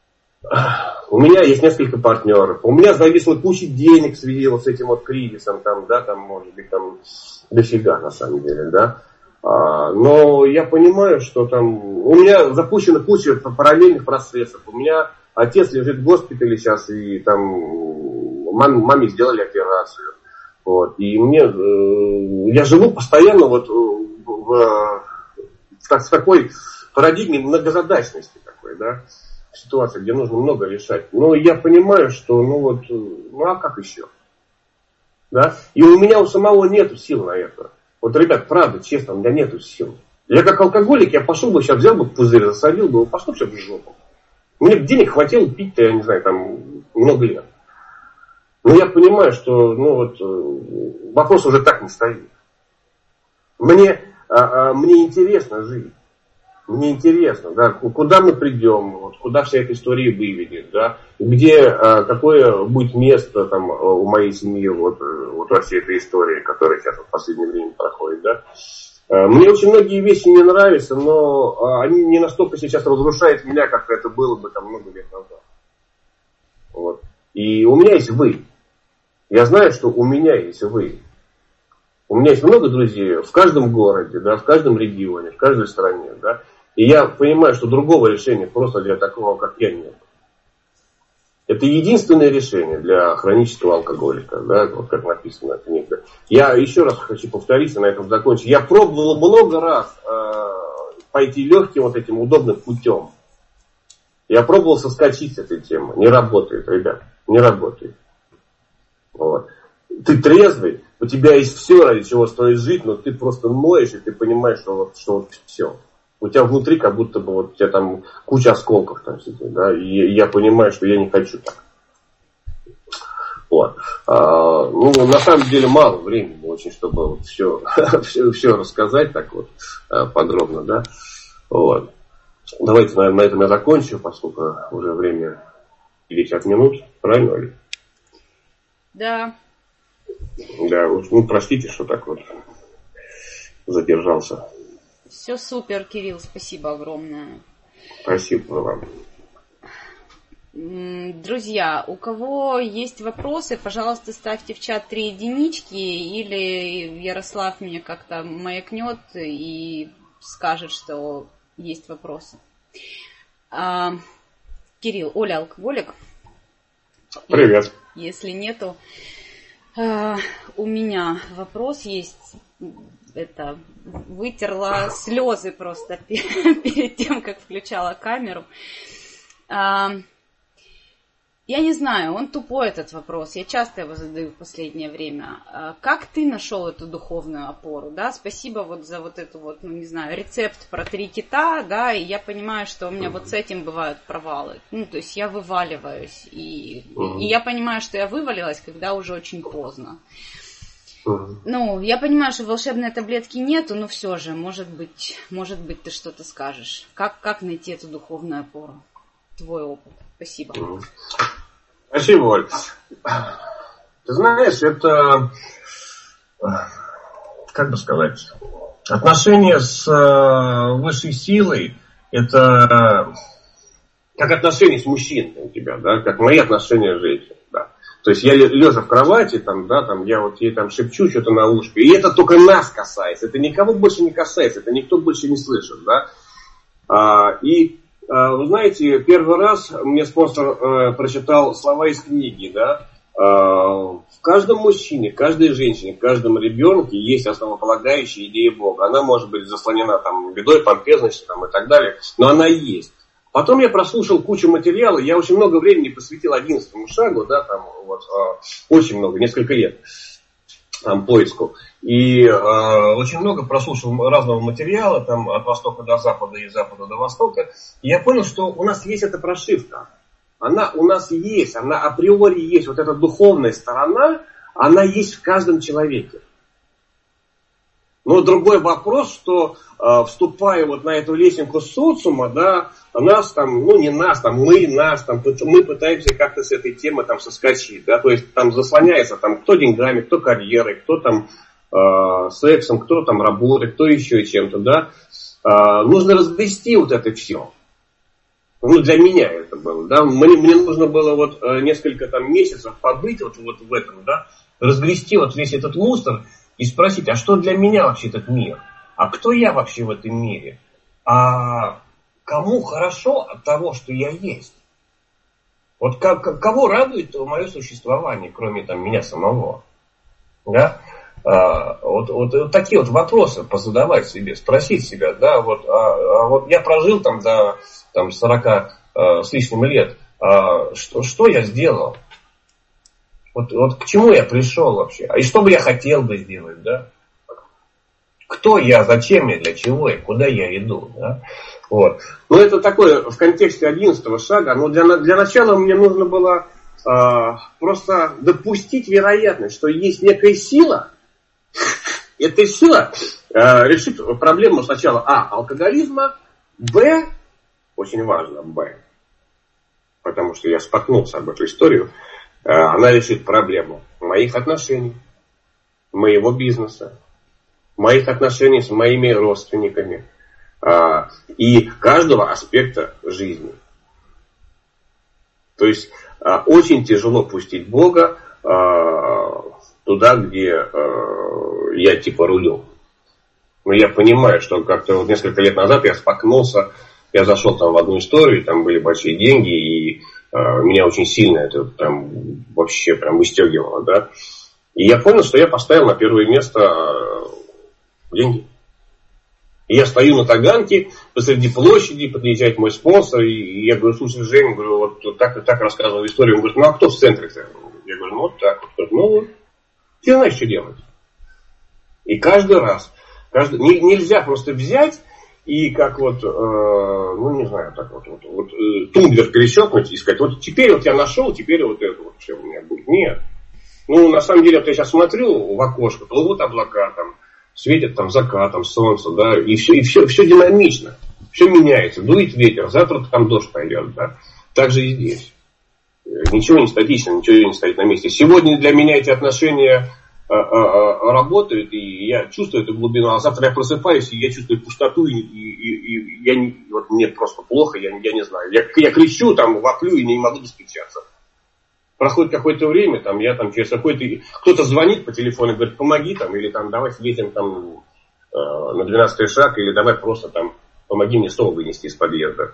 У меня есть несколько партнеров. У меня зависла куча денег в связи вот с этим вот кризисом, там, да, там, может быть, там, дофига, на самом деле, да. А, но я понимаю, что там у меня запущена куча параллельных процессов. У меня отец лежит в госпитале сейчас, и там маме, маме сделали операцию. Вот. И мне, э, я живу постоянно вот в, в, в такой парадигме многозадачности такой, да, ситуации, где нужно много решать. Но я понимаю, что ну вот, ну а как еще? Да? И у меня у самого нету сил на это. Вот, ребят, правда, честно, у меня нету сил. Я как алкоголик, я пошел бы сейчас, взял бы пузырь, засадил бы, пошел все в жопу. Мне бы денег хватило пить-то, я не знаю, там, много лет. Но я понимаю, что, ну вот, вопрос уже так не стоит. Мне, а, а, мне интересно жить. Мне интересно, да, куда мы придем, вот, куда вся эта история выведет, да, где, а, какое будет место там у моей семьи вот, вот во всей этой истории, которая сейчас в последнее время проходит, да. А, мне очень многие вещи не нравятся, но а, они не настолько сейчас разрушают меня, как это было бы там много лет назад. Вот. И у меня есть вы. Я знаю, что у меня есть вы. У меня есть много друзей в каждом городе, да, в каждом регионе, в каждой стране, да. И я понимаю, что другого решения просто для такого, как я, нет. Это единственное решение для хронического алкоголика, да, вот как написано в книге. Я еще раз хочу повториться, на этом закончить. Я пробовал много раз э, пойти легким вот этим удобным путем. Я пробовал соскочить с этой темы. Не работает, ребят, не работает. Вот. Ты трезвый, у тебя есть все, ради чего стоит жить, но ты просто ноешь, и ты понимаешь, что вот, что вот все. У тебя внутри как будто бы вот у тебя там куча осколков там сидит, да, и я понимаю, что я не хочу так. Вот. А, ну, на самом деле мало времени очень, чтобы вот все, все, все рассказать так вот подробно, да. Вот. Давайте, наверное, на этом я закончу, поскольку уже время пятьдесят минут, правильно, Оля? Да. Да, ну простите, что так вот задержался. Все супер, Кирилл, спасибо огромное. Спасибо вам. Друзья, у кого есть вопросы, пожалуйста, ставьте в чат три единички, или Ярослав меня как-то маякнет и скажет, что есть вопросы. А, Кирилл, Оля алкоголик? Привет. Если нету, а, у меня вопрос есть. Это вытерла слезы просто перед тем, как включала камеру. А, я не знаю, он тупой, этот вопрос. Я часто его задаю в последнее время. А, как ты нашел эту духовную опору? Да? Спасибо вот за вот эту вот, ну не знаю, рецепт про три кита, да, и я понимаю, что у меня вот с этим бывают провалы. Ну, то есть я вываливаюсь. И, и я понимаю, что я вывалилась, когда уже очень поздно. Ну, я понимаю, что волшебной таблетки нету, но все же, может быть, может быть, ты что-то скажешь. Как, как найти эту духовную опору? Твой опыт. Спасибо. Спасибо, Оль. Ты знаешь, это, как бы сказать, отношения с высшей силой, это как отношения с мужчиной у тебя, да, как мои отношения с женщиной, да. То есть я лежа в кровати, там, да, там, я вот ей там шепчу что-то на ушко, и это только нас касается, это никого больше не касается, это никто больше не слышит, да. А, и, а, вы знаете, первый раз мне спонсор а, прочитал слова из книги, да, в каждом мужчине, каждой женщине, каждом ребенке есть основополагающая идея Бога. Она может быть заслонена там бедой, помпезностью там, и так далее, но она есть. Потом я прослушал кучу материала, я очень много времени посвятил одиннадцатому шагу, да, там, вот, очень много, несколько лет там, поиску. И э, очень много прослушал разного материала, там, от востока до запада и запада до востока. И я понял, что у нас есть эта прошивка. Она у нас есть, она априори есть. Вот эта духовная сторона, она есть в каждом человеке. Но другой вопрос, что э, вступая вот на эту лесенку социума, да, нас там, ну не нас, там мы, нас, там, мы пытаемся как-то с этой темы там соскочить, да, то есть там заслоняется там кто деньгами, кто карьерой, кто там э, сексом, кто там работой, кто еще чем-то, да. Э, нужно разгрести вот это все. Ну, для меня это было, да. Мне, мне нужно было вот э, несколько там месяцев побыть вот, вот в этом, да, разгрести вот весь этот мусор и спросить, а что для меня вообще этот мир? А кто я вообще в этом мире? А кому хорошо от того, что я есть? Вот как, кого радует мое существование, кроме там, меня самого? Да? А, вот, вот, вот такие вот вопросы позадавать себе, спросить себя, да, вот, а, а вот я прожил там до там, сорока а, с лишним лет, а, что, что я сделал? Вот, вот к чему я пришел вообще? И что бы я хотел бы сделать, да? Кто я, зачем я, для чего я, куда я иду, да? Вот. Ну, это такое в контексте одиннадцатого шага. Но для, для начала мне нужно было э, просто допустить вероятность, что есть некая сила. Эта сила э, решит проблему сначала А. алкоголизма, Б. очень важно, Б. Потому что я споткнулся об эту историю. Она решит проблему моих отношений, моего бизнеса, моих отношений с моими родственниками и каждого аспекта жизни. То есть очень тяжело пустить Бога туда, где я типа рулю. Но я понимаю, что как-то вот несколько лет назад я споткнулся, я зашел там в одну историю, там были большие деньги, и меня очень сильно это прям вообще прям выстегивало, да. И я понял, что я поставил на первое место деньги. И я стою на Таганке посреди площади, подъезжает мой спонсор, и я говорю, слушай, Женя, говорю, вот так и так рассказывал историю. Он говорит, ну а кто в центре-то? Я говорю, ну вот так вот. Ну, ты знаешь, что делать. И каждый раз, каждый, не, нельзя просто взять и как вот, э, ну не знаю, так вот, вот, вот э, тумблер перещелкнуть и сказать, вот теперь вот я нашел, теперь вот это вот все у меня будет. Нет. Ну, на самом деле, вот я сейчас смотрю в окошко, плывут облака, там, светит там закатом, солнце, да, и все, и все, все динамично, все меняется, дует ветер, завтра там дождь пойдет, да. Так же и здесь. Ничего не статично, ничего не стоит на месте. Сегодня для меня эти отношения а, а, а, работают, и я чувствую эту глубину, а завтра я просыпаюсь, и я чувствую пустоту, и, и, и, и я не, вот мне просто плохо, я, я не знаю. Я, я кричу, там, воплю, и не могу достучаться. Проходит какое-то время, там, я там через какой-то... Кто-то звонит по телефону и говорит, помоги там, или там, давай съездим там э, на двенадцатый шаг, или давай просто там, помоги мне стол вынести из подъезда.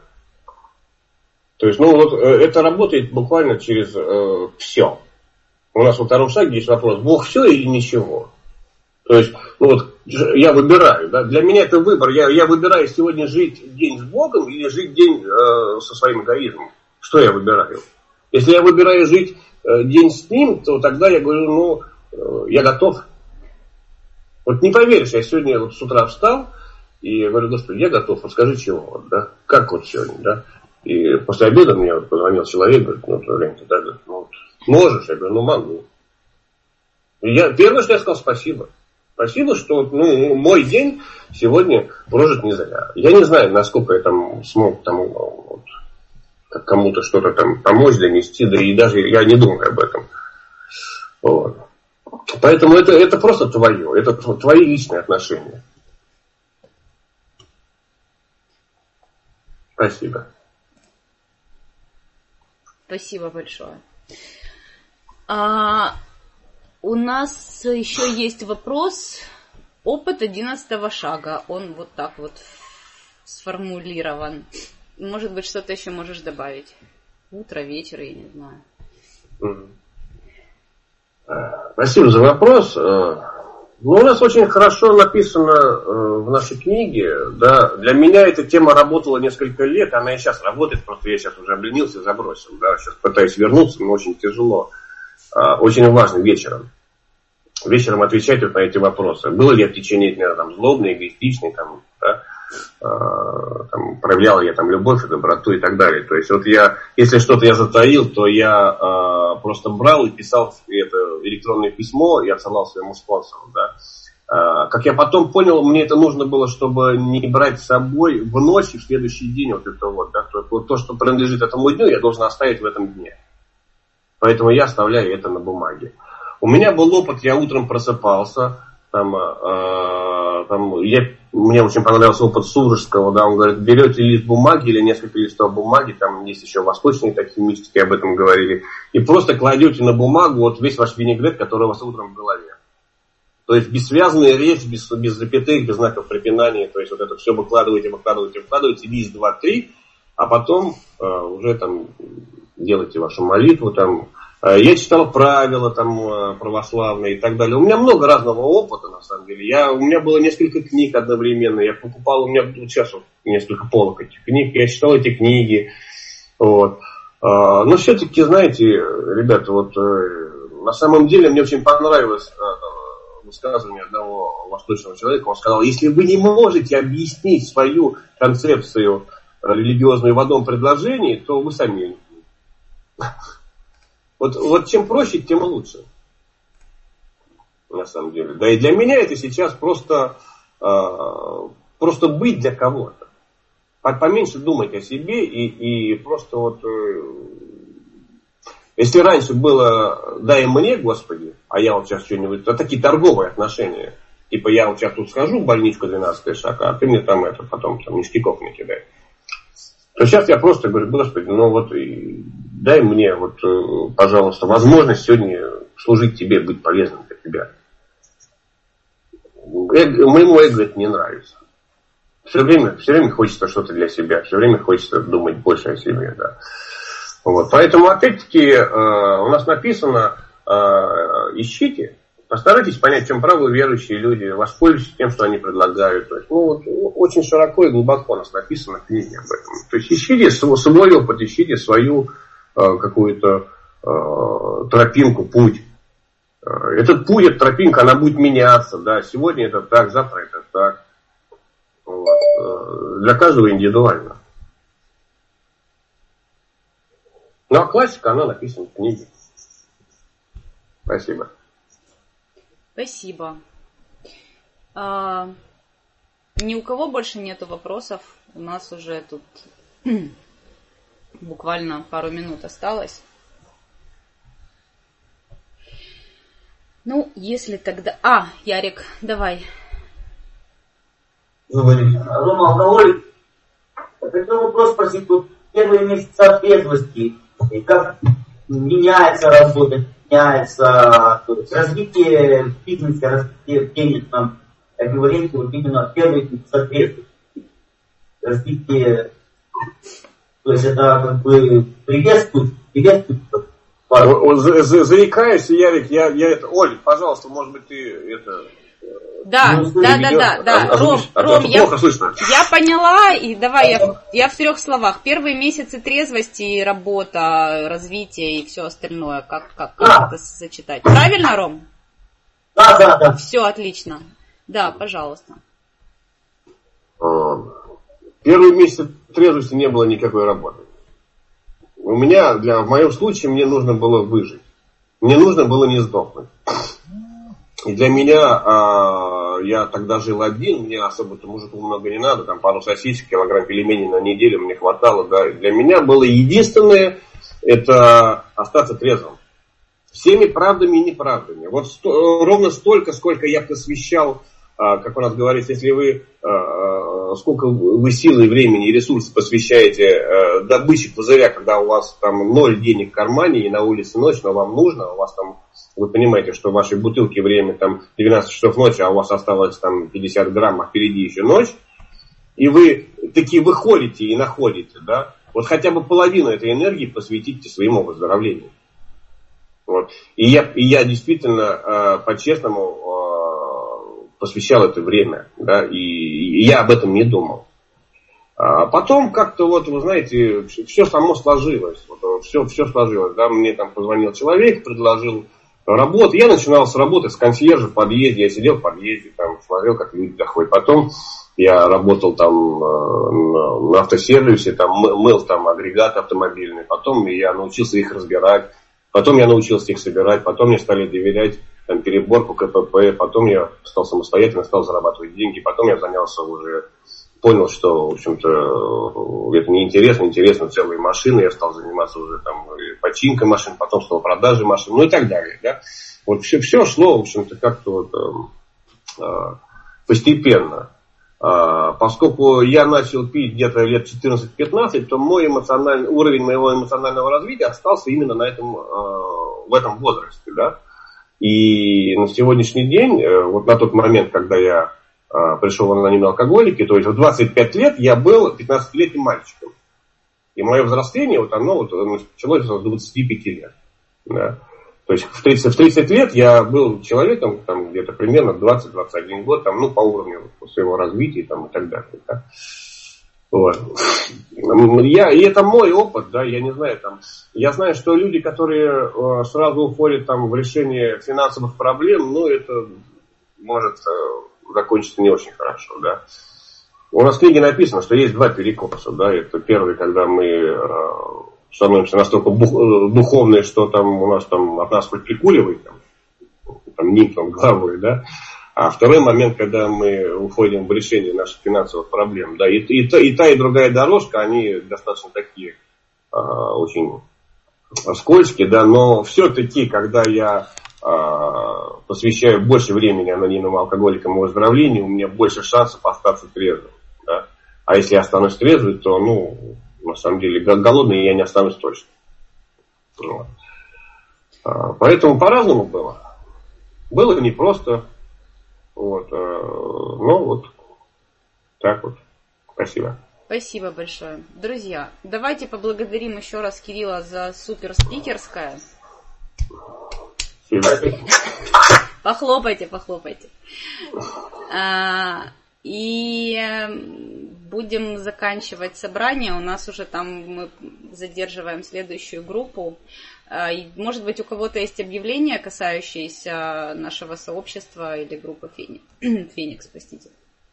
То есть, ну, вот э, это работает буквально через э, все. У нас во втором шаге есть вопрос, Бог все или ничего? То есть, ну вот, я выбираю, да, для меня это выбор. Я, я выбираю сегодня жить день с Богом или жить день э, со своим эгоизмом. Что я выбираю? Если я выбираю жить э, день с ним, то тогда я говорю, ну, э, я готов. Вот не поверишь, я сегодня вот с утра встал и говорю, Господи, я готов, вот скажи чего, вот, да, как вот сегодня, да. И после обеда мне вот позвонил человек, говорит, ну, Лень, ты так, ну, вот, можешь? Я говорю, ну, могу. И я, первое, что я сказал, спасибо. Спасибо, что ну, мой день сегодня прожит не зря. Я не знаю, насколько я там смог там, вот, кому-то что-то там помочь, донести, да и даже я не думаю об этом. Вот. Поэтому это, это просто твое, это твои личные отношения. Спасибо. Спасибо большое. А, у нас еще есть вопрос. Опыт одиннадцатого шага. Он вот так вот сформулирован. Может быть, что-то еще можешь добавить? Утро, вечер, я не знаю. Спасибо за вопрос. Ну, у нас очень хорошо написано э, в нашей книге, да. Для меня эта тема работала несколько лет, она и сейчас работает, просто я сейчас уже обленился и забросил, да. Сейчас пытаюсь вернуться, но очень тяжело. Э, очень важно вечером. Вечером отвечать вот на эти вопросы. Было ли я в течение дня там злобный, эгоистичный, там, да, э, там, проявлял я там любовь и доброту и так далее. То есть вот я, если что-то я затаил, то я э, просто брал и писал это электронное письмо и отсылал своему спонсору, да. Э, как я потом понял, мне это нужно было, чтобы не брать с собой в ночь и в следующий день вот это вот, да, то, вот то, что принадлежит этому дню, я должен оставить в этом дне. Поэтому я оставляю это на бумаге. У меня был опыт, я утром просыпался, там, э, там, я, мне очень понравился опыт Сурожского, да, он говорит, берете лист бумаги или несколько листов бумаги, там есть еще восточные такие мистики об этом говорили, и просто кладете на бумагу вот весь ваш винегрет, который у вас утром в голове. То есть бессвязная речь, без, без запятых, без знаков препинания, то есть вот это все выкладываете, выкладываете, выкладываете, лист, два, три, а потом э, уже там делайте вашу молитву, там. Я читал правила там православные и так далее. У меня много разного опыта, на самом деле. Я, у меня было несколько книг одновременно. Я покупал, у меня вот сейчас вот несколько полок этих книг. Я читал эти книги. Вот. Но все-таки, знаете, ребята, вот на самом деле мне очень понравилось высказывание одного восточного человека. Он сказал, если вы не можете объяснить свою концепцию религиозную в одном предложении, то вы сами... Вот, вот чем проще, тем лучше. На самом деле. Да и для меня это сейчас просто, э, просто быть для кого-то. Поменьше думать о себе и, и просто вот... Э, если раньше было дай мне, Господи, а я вот сейчас что-нибудь... Это такие торговые отношения. Типа я вот сейчас тут схожу в больничку двенадцатый шаг, а ты мне там это потом там ништяков не кидай. То сейчас я просто говорю, Господи, ну вот и дай мне, вот, пожалуйста, возможность сегодня служить тебе, быть полезным для тебя. Эго, моему эго это не нравится. Все время, все время хочется что-то для себя, все время хочется думать больше о себе, да. Вот. Поэтому, опять-таки, э, у нас написано, э, ищите, постарайтесь понять, в чем правы верующие люди, воспользуйтесь тем, что они предлагают. То есть, ну, вот, очень широко и глубоко у нас написано в книге об этом. То есть ищите свой, свой опыт, ищите свою э, какую-то э, тропинку, путь. Этот путь, эта тропинка, она будет меняться. Да. Сегодня это так, завтра это так. Вот. Для каждого индивидуально. Ну а классика, она написана в книге. Спасибо. Спасибо. А, ни у кого больше нету вопросов. У нас уже тут буквально пару минут осталось. Ну, если тогда... А, Ярик, давай. Рома, алкоголик. Хотел вопрос спросить. Вот первые месяцы трезвости. Как меняется работа, меняется то есть развитие в бизнесе, развитие в денежном эквиваленте, вот именно первые месяцы трезвости. Развитие, то есть это как бы приветствует, приветствует. Заикаешься, Ярик, я, я это... Оль, пожалуйста, может быть, ты это... Да, ну, да, да, да, да, а, Ром, а, Ром, я, я поняла, и давай я, я в трех словах. Первые месяцы трезвости, работа, развитие и все остальное, как, как, как это сочетать. Правильно, Ром? Да, да, да. Все, отлично. Да, пожалуйста. Первые месяцы трезвости не было никакой работы. У меня, для, в моем случае, мне нужно было выжить. Мне нужно было не сдохнуть. И для меня, а, я тогда жил один, мне особо-то мужику много не надо, там пару сосисок, килограмм пельменей на неделю мне хватало, да. Для меня было единственное, это остаться трезвым. Всеми правдами и неправдами. Вот сто, ровно столько, сколько я посвящал, а, как у нас говорится, если вы, а, сколько вы силы, времени и ресурсов посвящаете а, добыче пузыря, когда у вас там ноль денег в кармане и на улице ночь, но вам нужно, у вас там... Вы понимаете, что в вашей бутылке время там двенадцать часов ночи, а у вас осталось там пятьдесят грамм, а впереди еще ночь. И вы такие выходите и находите, да. Вот хотя бы половину этой энергии посвятите своему выздоровлению. Вот. И, я, и я действительно э, по-честному э, посвящал это время, да, и, и я об этом не думал. А потом как-то вот, вы знаете, все само сложилось. Вот, все, все сложилось. Да? Мне там позвонил человек, предложил работу. Я начинал с работы с консьержа в подъезде. Я сидел в подъезде, там, смотрел, как люди доходят. Потом я работал там на автосервисе, там, мыл там агрегаты автомобильные. Потом я научился их разбирать. Потом я научился их собирать. Потом мне стали доверять там, переборку КПП. Потом я стал самостоятельно, стал зарабатывать деньги. Потом я занялся уже... Понял, что, в общем-то, это неинтересно, интересно целые машины. Я стал заниматься уже там починкой машин, потом стал продажей машин, ну и так далее. Да? Вот все, все шло, в общем-то, как-то вот, э, постепенно. А, поскольку я начал пить где-то лет четырнадцать-пятнадцать, то мой эмоциональный, уровень моего эмоционального развития остался именно на этом, э, в этом возрасте. Да? И на сегодняшний день, э, вот на тот момент, когда я пришел в анонимные алкоголики, то есть в двадцать пять лет я был пятнадцатилетним мальчиком. И мое взросление, вот оно вот началось с двадцати пяти лет. Да. То есть в тридцать, в тридцать лет я был человеком, там, где-то примерно двадцать-двадцать один год, там, ну, по уровню своего развития там, и так далее. Да. Вот. Я, и это мой опыт, да, я не знаю, там, я знаю, что люди, которые э, сразу уходят там, в решение финансовых проблем, ну, это может... Э, закончится не очень хорошо, да. У нас в книге написано, что есть два перекоса, да. Это первый, когда мы э, становимся настолько бух, духовные, что там у нас там от нас хоть прикуривает, там, там нимкнут головой, да. А второй момент, когда мы уходим в решение наших финансовых проблем, да. И, и, та, и та, и другая дорожка, они достаточно такие э, очень скользкие, да. Но все-таки, когда я посвящаю больше времени анонимным алкоголикам и выздоровлению, у меня больше шансов остаться трезвым. Да? А если я останусь трезвым, то, ну, на самом деле, голодный я не останусь точно. Вот. Поэтому по-разному было. Было непросто. Вот. Но вот так вот. Спасибо. Спасибо большое. Друзья, давайте поблагодарим еще раз Кирилла за суперспикерское. Похлопайте, похлопайте. А, и будем заканчивать собрание. У нас уже там мы задерживаем следующую группу. А, может быть, у кого-то есть объявления, касающиеся нашего сообщества или группы Феникс, Феникс, простите.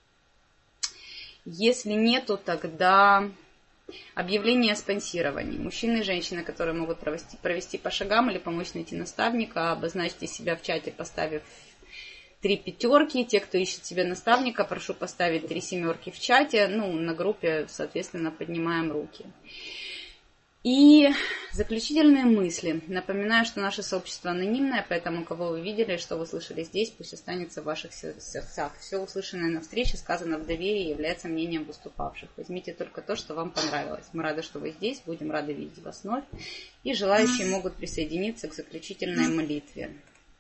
Если нету, тогда... Объявление о спонсировании. Мужчины и женщины, которые могут провести, провести по шагам или помочь найти наставника, обозначьте себя в чате, поставив три пятерки. Те, кто ищет себе наставника, прошу поставить три семерки в чате. Ну, на группе, соответственно, поднимаем руки. И заключительные мысли. Напоминаю, что наше сообщество анонимное, поэтому кого вы видели, что вы слышали здесь, пусть останется в ваших сердцах. Все услышанное на встрече сказано в доверии и является мнением выступавших. Возьмите только то, что вам понравилось. Мы рады, что вы здесь, будем рады видеть вас вновь. И желающие могут присоединиться к заключительной молитве.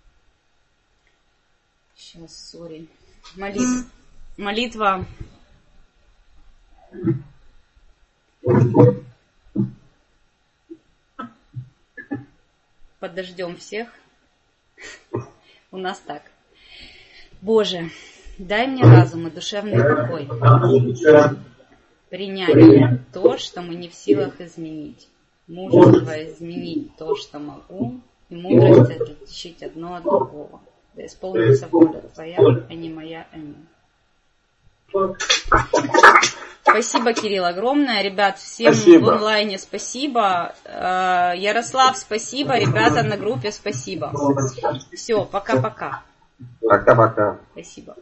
Сейчас, сори. Молитва. Молитва. Подождем всех. У нас так. Боже, дай мне разум и душевный покой. Принять то, что мы не в силах изменить. Мужество изменить то, что могу. И мудрость отличить одно от другого. Да исполнится воля Твоя, а не моя. Аминь. Спасибо, Кирилл, огромное. Ребят, всем спасибо. В онлайне спасибо. Ярослав, спасибо. Ребята на группе, спасибо. Все, пока-пока. Пока-пока. Спасибо.